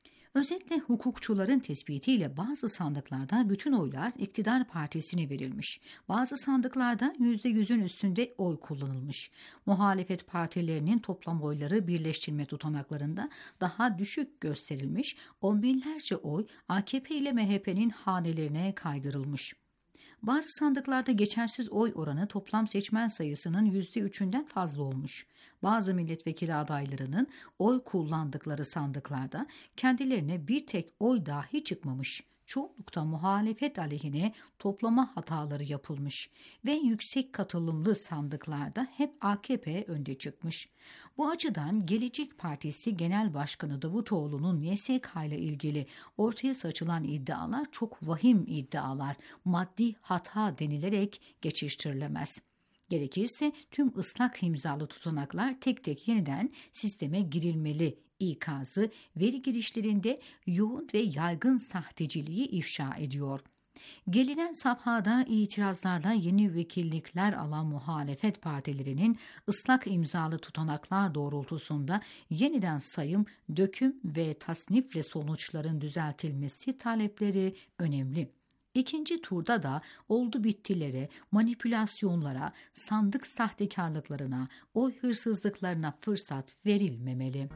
Özetle hukukçuların tespitiyle bazı sandıklarda bütün oylar iktidar partisine verilmiş. Bazı sandıklarda yüzde yüzün üstünde oy kullanılmış. Muhalefet partilerinin toplam oyları birleştirme tutanaklarında daha düşük gösterilmiş. On binlerce oy A K P ile M H P'nin hanelerine kaydırılmış. Bazı sandıklarda geçersiz oy oranı toplam seçmen sayısının yüzde üçünden fazla olmuş. Bazı milletvekili adaylarının oy kullandıkları sandıklarda kendilerine bir tek oy dahi çıkmamış. Çoğunlukta muhalefet aleyhine toplama hataları yapılmış ve yüksek katılımlı sandıklarda hep A K P önde çıkmış. Bu açıdan Gelecek Partisi Genel Başkanı Davutoğlu'nun Y S K ile ilgili ortaya saçılan iddialar çok vahim iddialar, maddi hata denilerek geçiştirilemez. Gerekirse tüm ıslak imzalı tutanaklar tek tek yeniden sisteme girilmeli ikazı veri girişlerinde yoğun ve yaygın sahteciliği ifşa ediyor. Gelinen safhada itirazlarla yeni vekillikler alan muhalefet partilerinin ıslak imzalı tutanaklar doğrultusunda yeniden sayım, döküm ve tasnifle sonuçların düzeltilmesi talepleri önemli. İkinci turda da oldu bittilere, manipülasyonlara, sandık sahtekarlıklarına, oy hırsızlıklarına fırsat verilmemeli.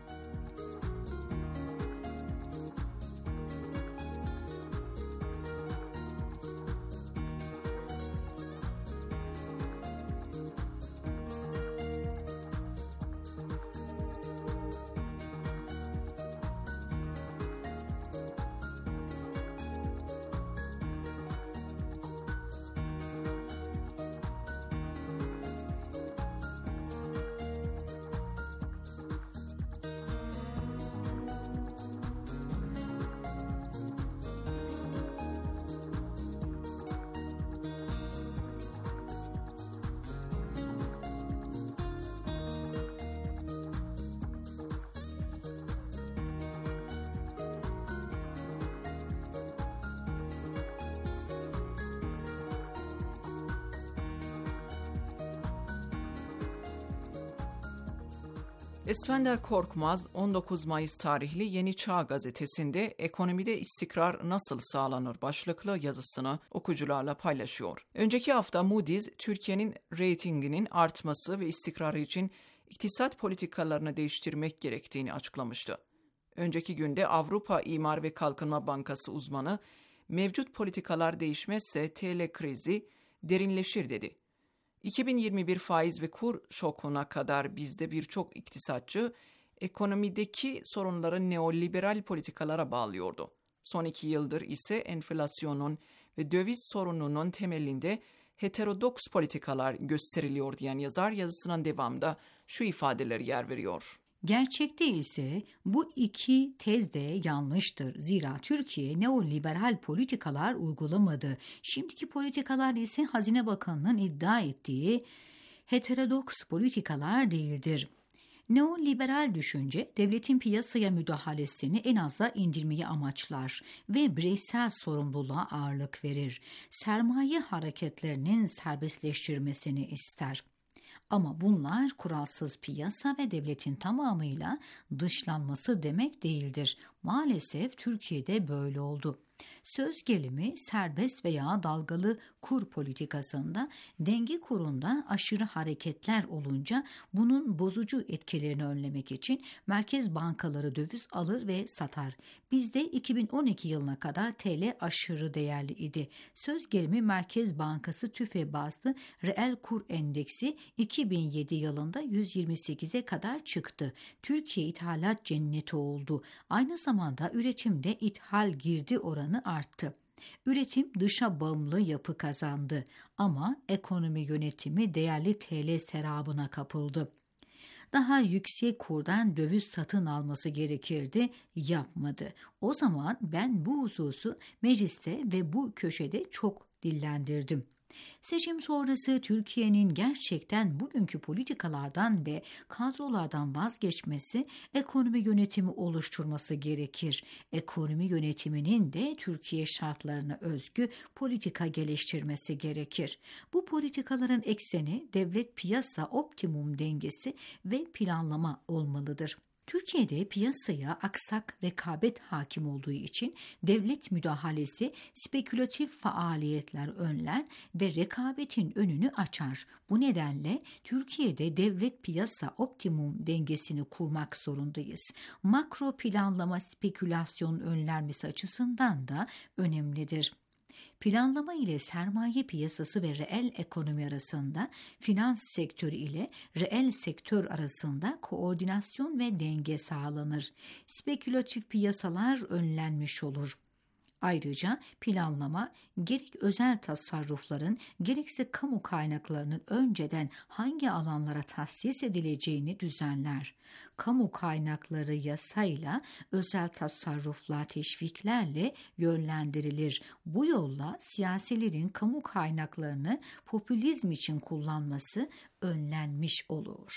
Esfender Korkmaz, on dokuz Mayıs tarihli Yeni Çağ gazetesinde ekonomide istikrar nasıl sağlanır başlıklı yazısını okuyucularla paylaşıyor. Önceki hafta Moody's, Türkiye'nin reytinginin artması ve istikrarı için iktisat politikalarını değiştirmek gerektiğini açıklamıştı. Önceki günde Avrupa İmar ve Kalkınma Bankası uzmanı, mevcut politikalar değişmezse T L krizi derinleşir dedi. iki bin yirmi bir faiz ve kur şokuna kadar bizde birçok iktisatçı ekonomideki sorunları neoliberal politikalara bağlıyordu. Son iki yıldır ise enflasyonun ve döviz sorununun temelinde heterodoks politikalar gösteriliyor diyen yazar yazısının devamında şu ifadeleri yer veriyor. Gerçekte ise bu iki tez de yanlıştır. Zira Türkiye neoliberal politikalar uygulamadı. Şimdiki politikalar ise Hazine Bakanı'nın iddia ettiği heterodoks politikalar değildir. Neoliberal düşünce devletin piyasaya müdahalesini en aza indirmeyi amaçlar ve bireysel sorumluluğa ağırlık verir. Sermaye hareketlerinin serbestleştirmesini ister. Ama bunlar kuralsız piyasa ve devletin tamamıyla dışlanması demek değildir. Maalesef Türkiye'de böyle oldu. Söz gelimi serbest veya dalgalı kur politikasında denge kurunda aşırı hareketler olunca bunun bozucu etkilerini önlemek için merkez bankaları döviz alır ve satar. Bizde iki bin on iki yılına kadar T L aşırı değerli idi. Söz gelimi Merkez Bankası tüfe bazlı reel kur endeksi iki bin yedi yılında yüz yirmi sekize kadar çıktı. Türkiye ithalat cenneti oldu. Aynı zamanda üretimde ithal girdi oranı arttı. Üretim dışa bağımlı yapı kazandı ama ekonomi yönetimi değerli T L serabına kapıldı. Daha yüksek kurdan döviz satın alması gerekirdi, yapmadı. O zaman ben bu hususu mecliste ve bu köşede çok dillendirdim. Seçim sonrası Türkiye'nin gerçekten bugünkü politikalardan ve kadrolardan vazgeçmesi, ekonomi yönetimi oluşturması gerekir. Ekonomi yönetiminin de Türkiye şartlarına özgü politika geliştirmesi gerekir. Bu politikaların ekseni devlet piyasa optimum dengesi ve planlama olmalıdır. Türkiye'de piyasaya aksak rekabet hakim olduğu için devlet müdahalesi spekülatif faaliyetler önler ve rekabetin önünü açar. Bu nedenle Türkiye'de devlet piyasa optimum dengesini kurmak zorundayız. Makro planlama spekülasyon önlenmesi açısından da önemlidir. Planlama ile sermaye piyasası ve reel ekonomi arasında, finans sektörü ile reel sektör arasında koordinasyon ve denge sağlanır. Spekülatif piyasalar önlenmiş olur. Ayrıca planlama gerek özel tasarrufların gerekse kamu kaynaklarının önceden hangi alanlara tahsis edileceğini düzenler. Kamu kaynakları yasayla, özel tasarruflar teşviklerle yönlendirilir. Bu yolla siyasilerin kamu kaynaklarını popülizm için kullanması önlenmiş olur.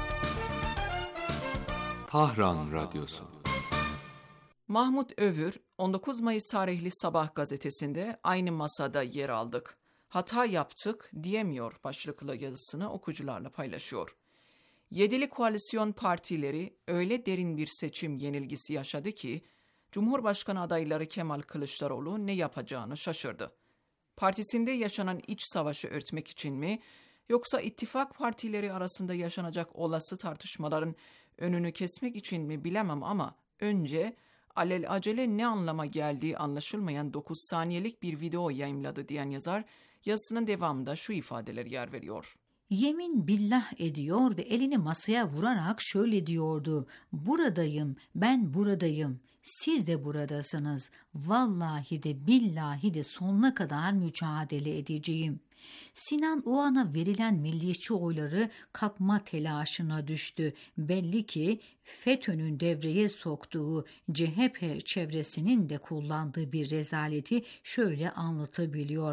Tahran Radyosu. Mahmut Övür, on dokuz Mayıs tarihli Sabah gazetesinde aynı masada yer aldık. Hata yaptık diyemiyor başlıklı yazısını okuyucularla paylaşıyor. Yedili koalisyon partileri öyle derin bir seçim yenilgisi yaşadı ki, Cumhurbaşkanı adayları Kemal Kılıçdaroğlu ne yapacağını şaşırdı. Partisinde yaşanan iç savaşı örtmek için mi, yoksa ittifak partileri arasında yaşanacak olası tartışmaların önünü kesmek için mi bilemem ama önce alelacele ne anlama geldiği anlaşılmayan dokuz saniyelik bir video yayımladı diyen yazar, yazısının devamında şu ifadeler yer veriyor. Yemin billah ediyor ve elini masaya vurarak şöyle diyordu: buradayım, ben buradayım, siz de buradasınız, vallahi de billahi de sonuna kadar mücadele edeceğim. Sinan o ana verilen milliyetçi oyları kapma telaşına düştü. Belli ki FETÖ'nün devreye soktuğu C H P çevresinin de kullandığı bir rezaleti şöyle anlatabiliyor. Ben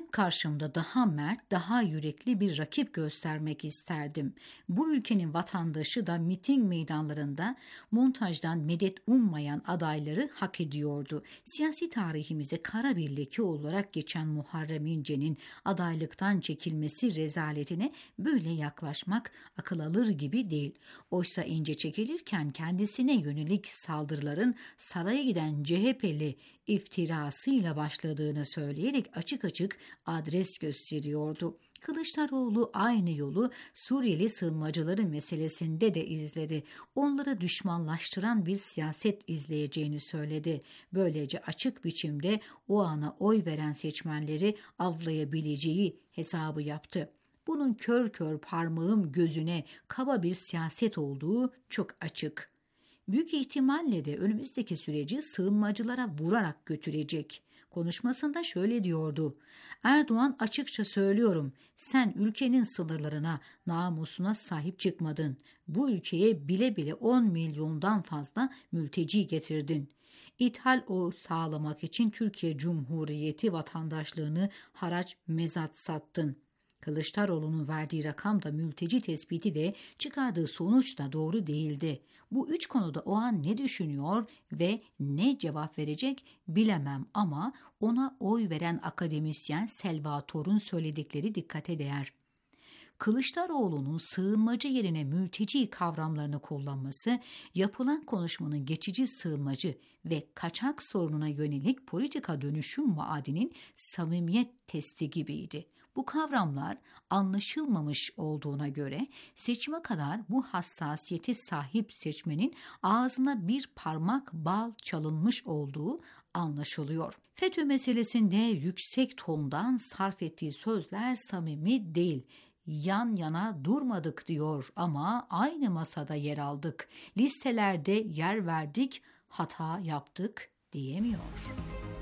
karşımda daha mert, daha yürekli bir rakip göstermek isterdim. Bu ülkenin vatandaşı da miting meydanlarında montajdan medet ummayan adayları hak ediyordu. Siyasi tarihimize kara bir leke olarak geçen Muharrem İnce'nin adaylıktan çekilmesi rezaletine böyle yaklaşmak akıl alır gibi değil. Oysa İnce çekilirken kendisine yönelik saldırıların saraya giden C H P'li iftirasıyla başladığını söyleyerek açık açık adres gösteriyordu. Kılıçdaroğlu aynı yolu Suriyeli sığınmacıların meselesinde de izledi. Onları düşmanlaştıran bir siyaset izleyeceğini söyledi. Böylece açık biçimde o ana oy veren seçmenleri avlayabileceği hesabı yaptı. Bunun kör kör parmağım gözüne kaba bir siyaset olduğu çok açık. Büyük ihtimalle de önümüzdeki süreci sığınmacılara vurarak götürecek. Konuşmasında şöyle diyordu: Erdoğan, açıkça söylüyorum, sen ülkenin sınırlarına, namusuna sahip çıkmadın. Bu ülkeye bile bile on milyondan fazla mülteci getirdin. İthal oy sağlamak için Türkiye Cumhuriyeti vatandaşlığını haraç mezat sattın. Kılıçdaroğlu'nun verdiği rakam da mülteci tespiti de çıkardığı sonuç da doğru değildi. Bu üç konuda o an ne düşünüyor ve ne cevap verecek bilemem ama ona oy veren akademisyen Selva Tor'un söyledikleri dikkate değer. Kılıçdaroğlu'nun sığınmacı yerine mülteci kavramlarını kullanması, yapılan konuşmanın geçici sığınmacı ve kaçak sorununa yönelik politika dönüşüm vaadinin samimiyet testi gibiydi. Bu kavramlar anlaşılmamış olduğuna göre seçime kadar bu hassasiyete sahip seçmenin ağzına bir parmak bal çalınmış olduğu anlaşılıyor. FETÖ meselesinde yüksek tondan sarf ettiği sözler samimi değil. Yan yana durmadık diyor ama aynı masada yer aldık. Listelerde yer verdik, hata yaptık diyemiyor.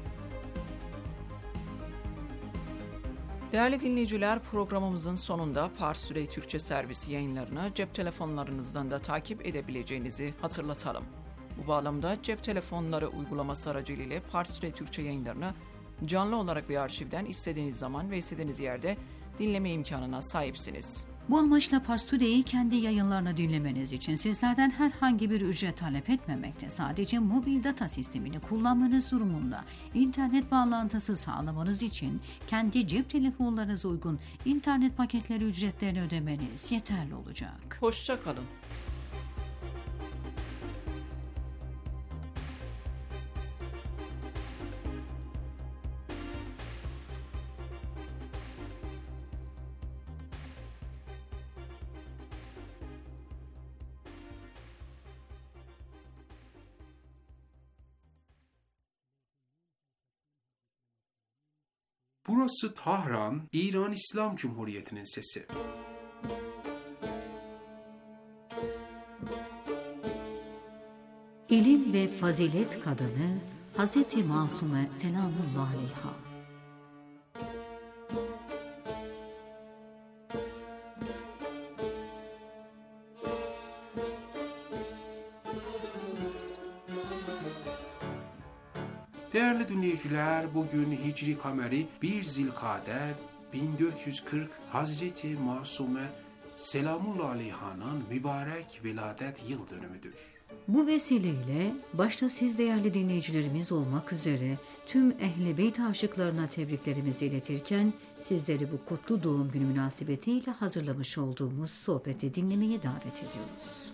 Değerli dinleyiciler, programımızın sonunda Pars Today Türkçe servisi yayınlarını cep telefonlarınızdan da takip edebileceğinizi hatırlatalım. Bu bağlamda cep telefonları uygulaması aracılığıyla Pars Today Türkçe yayınlarını canlı olarak ve arşivden istediğiniz zaman ve istediğiniz yerde dinleme imkanına sahipsiniz. Bu amaçla Pars Today'i kendi yayınlarını dinlemeniz için sizlerden herhangi bir ücret talep etmemekte, sadece mobil data sistemini kullanmanız durumunda internet bağlantısı sağlamanız için kendi cep telefonlarınıza uygun internet paketleri ücretlerini ödemeniz yeterli olacak. Hoşça kalın. Burası Tahran, İran İslam Cumhuriyeti'nin sesi. İlim ve fazilet kadını Hazreti Masume selamullahi aleyha. Değerli dinleyiciler, bugün Hicri Kameri bir Zilkade bin dört yüz kırk Hazreti Masume Selamullahi Aleyha'nın mübarek veladet yıl dönümüdür. Bu vesileyle başta siz değerli dinleyicilerimiz olmak üzere tüm Ehl-i Beyt aşıklarına tebriklerimizi iletirken sizleri bu kutlu doğum günü münasebetiyle hazırlamış olduğumuz sohbeti dinlemeye davet ediyoruz.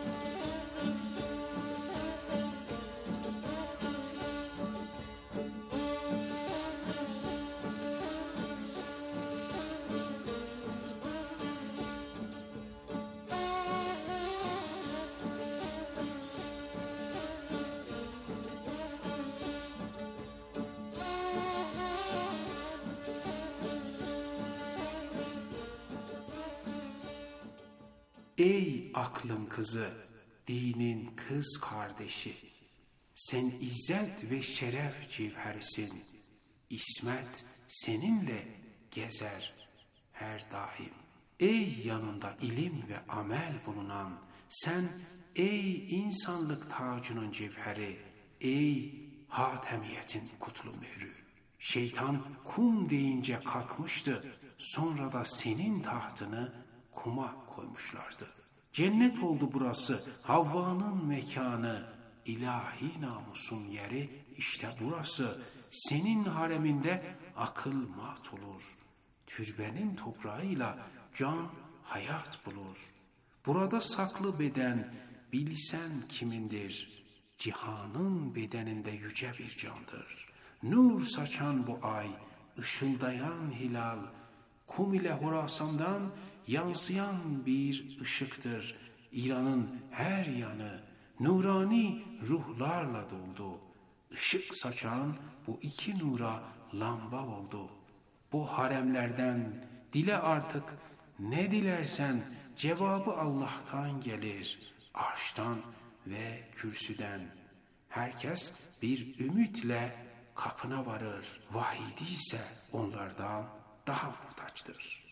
Ey aklın kızı, dinin kız kardeşi, sen izzet ve şeref cevherisin, İsmet seninle gezer her daim. Ey yanında ilim ve amel bulunan, sen ey insanlık tacının cevheri, ey hatemiyetin kutlu mührü, Şeytan kum deyince kalkmıştı. Sonra da senin tahtını kuma koymuşlardı. Cennet oldu burası, Havva'nın mekanı, ilahi namusun yeri işte burası. Senin hareminde akıl mat olur. Türbenin toprağıyla can hayat bulur. Burada saklı beden bilsen kimindir? Cihanın bedeninde yüce bir candır. Nur saçan bu ay, ışıldayan hilal, kum ile Horasan'dan yansıyan bir ışıktır. İran'ın her yanı nurani ruhlarla doldu. Işık saçan bu iki nura lamba oldu. Bu haremlerden dile artık ne dilersen cevabı Allah'tan gelir. Arştan ve kürsüden. Herkes bir ümitle kapına varır. Vahidi ise onlardan daha muhtaçtır.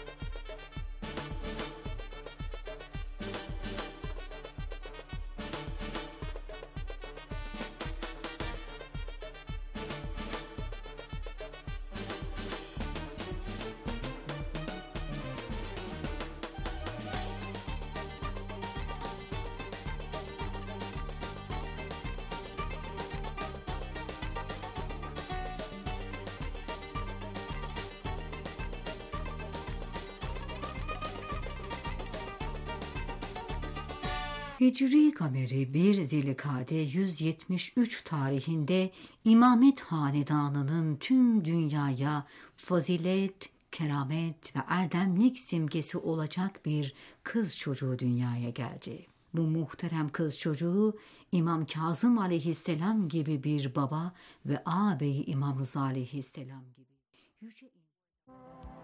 Hicri kameri bir Zilkade yüz yetmiş üç tarihinde İmamet Hanedanı'nın tüm dünyaya fazilet, keramet ve erdemlik simgesi olacak bir kız çocuğu dünyaya geldi. Bu muhterem kız çocuğu İmam Kazım aleyhisselam gibi bir baba ve ağabeyi İmam Rıza aleyhisselam gibi yüce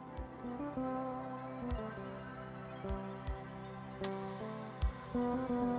Thank you.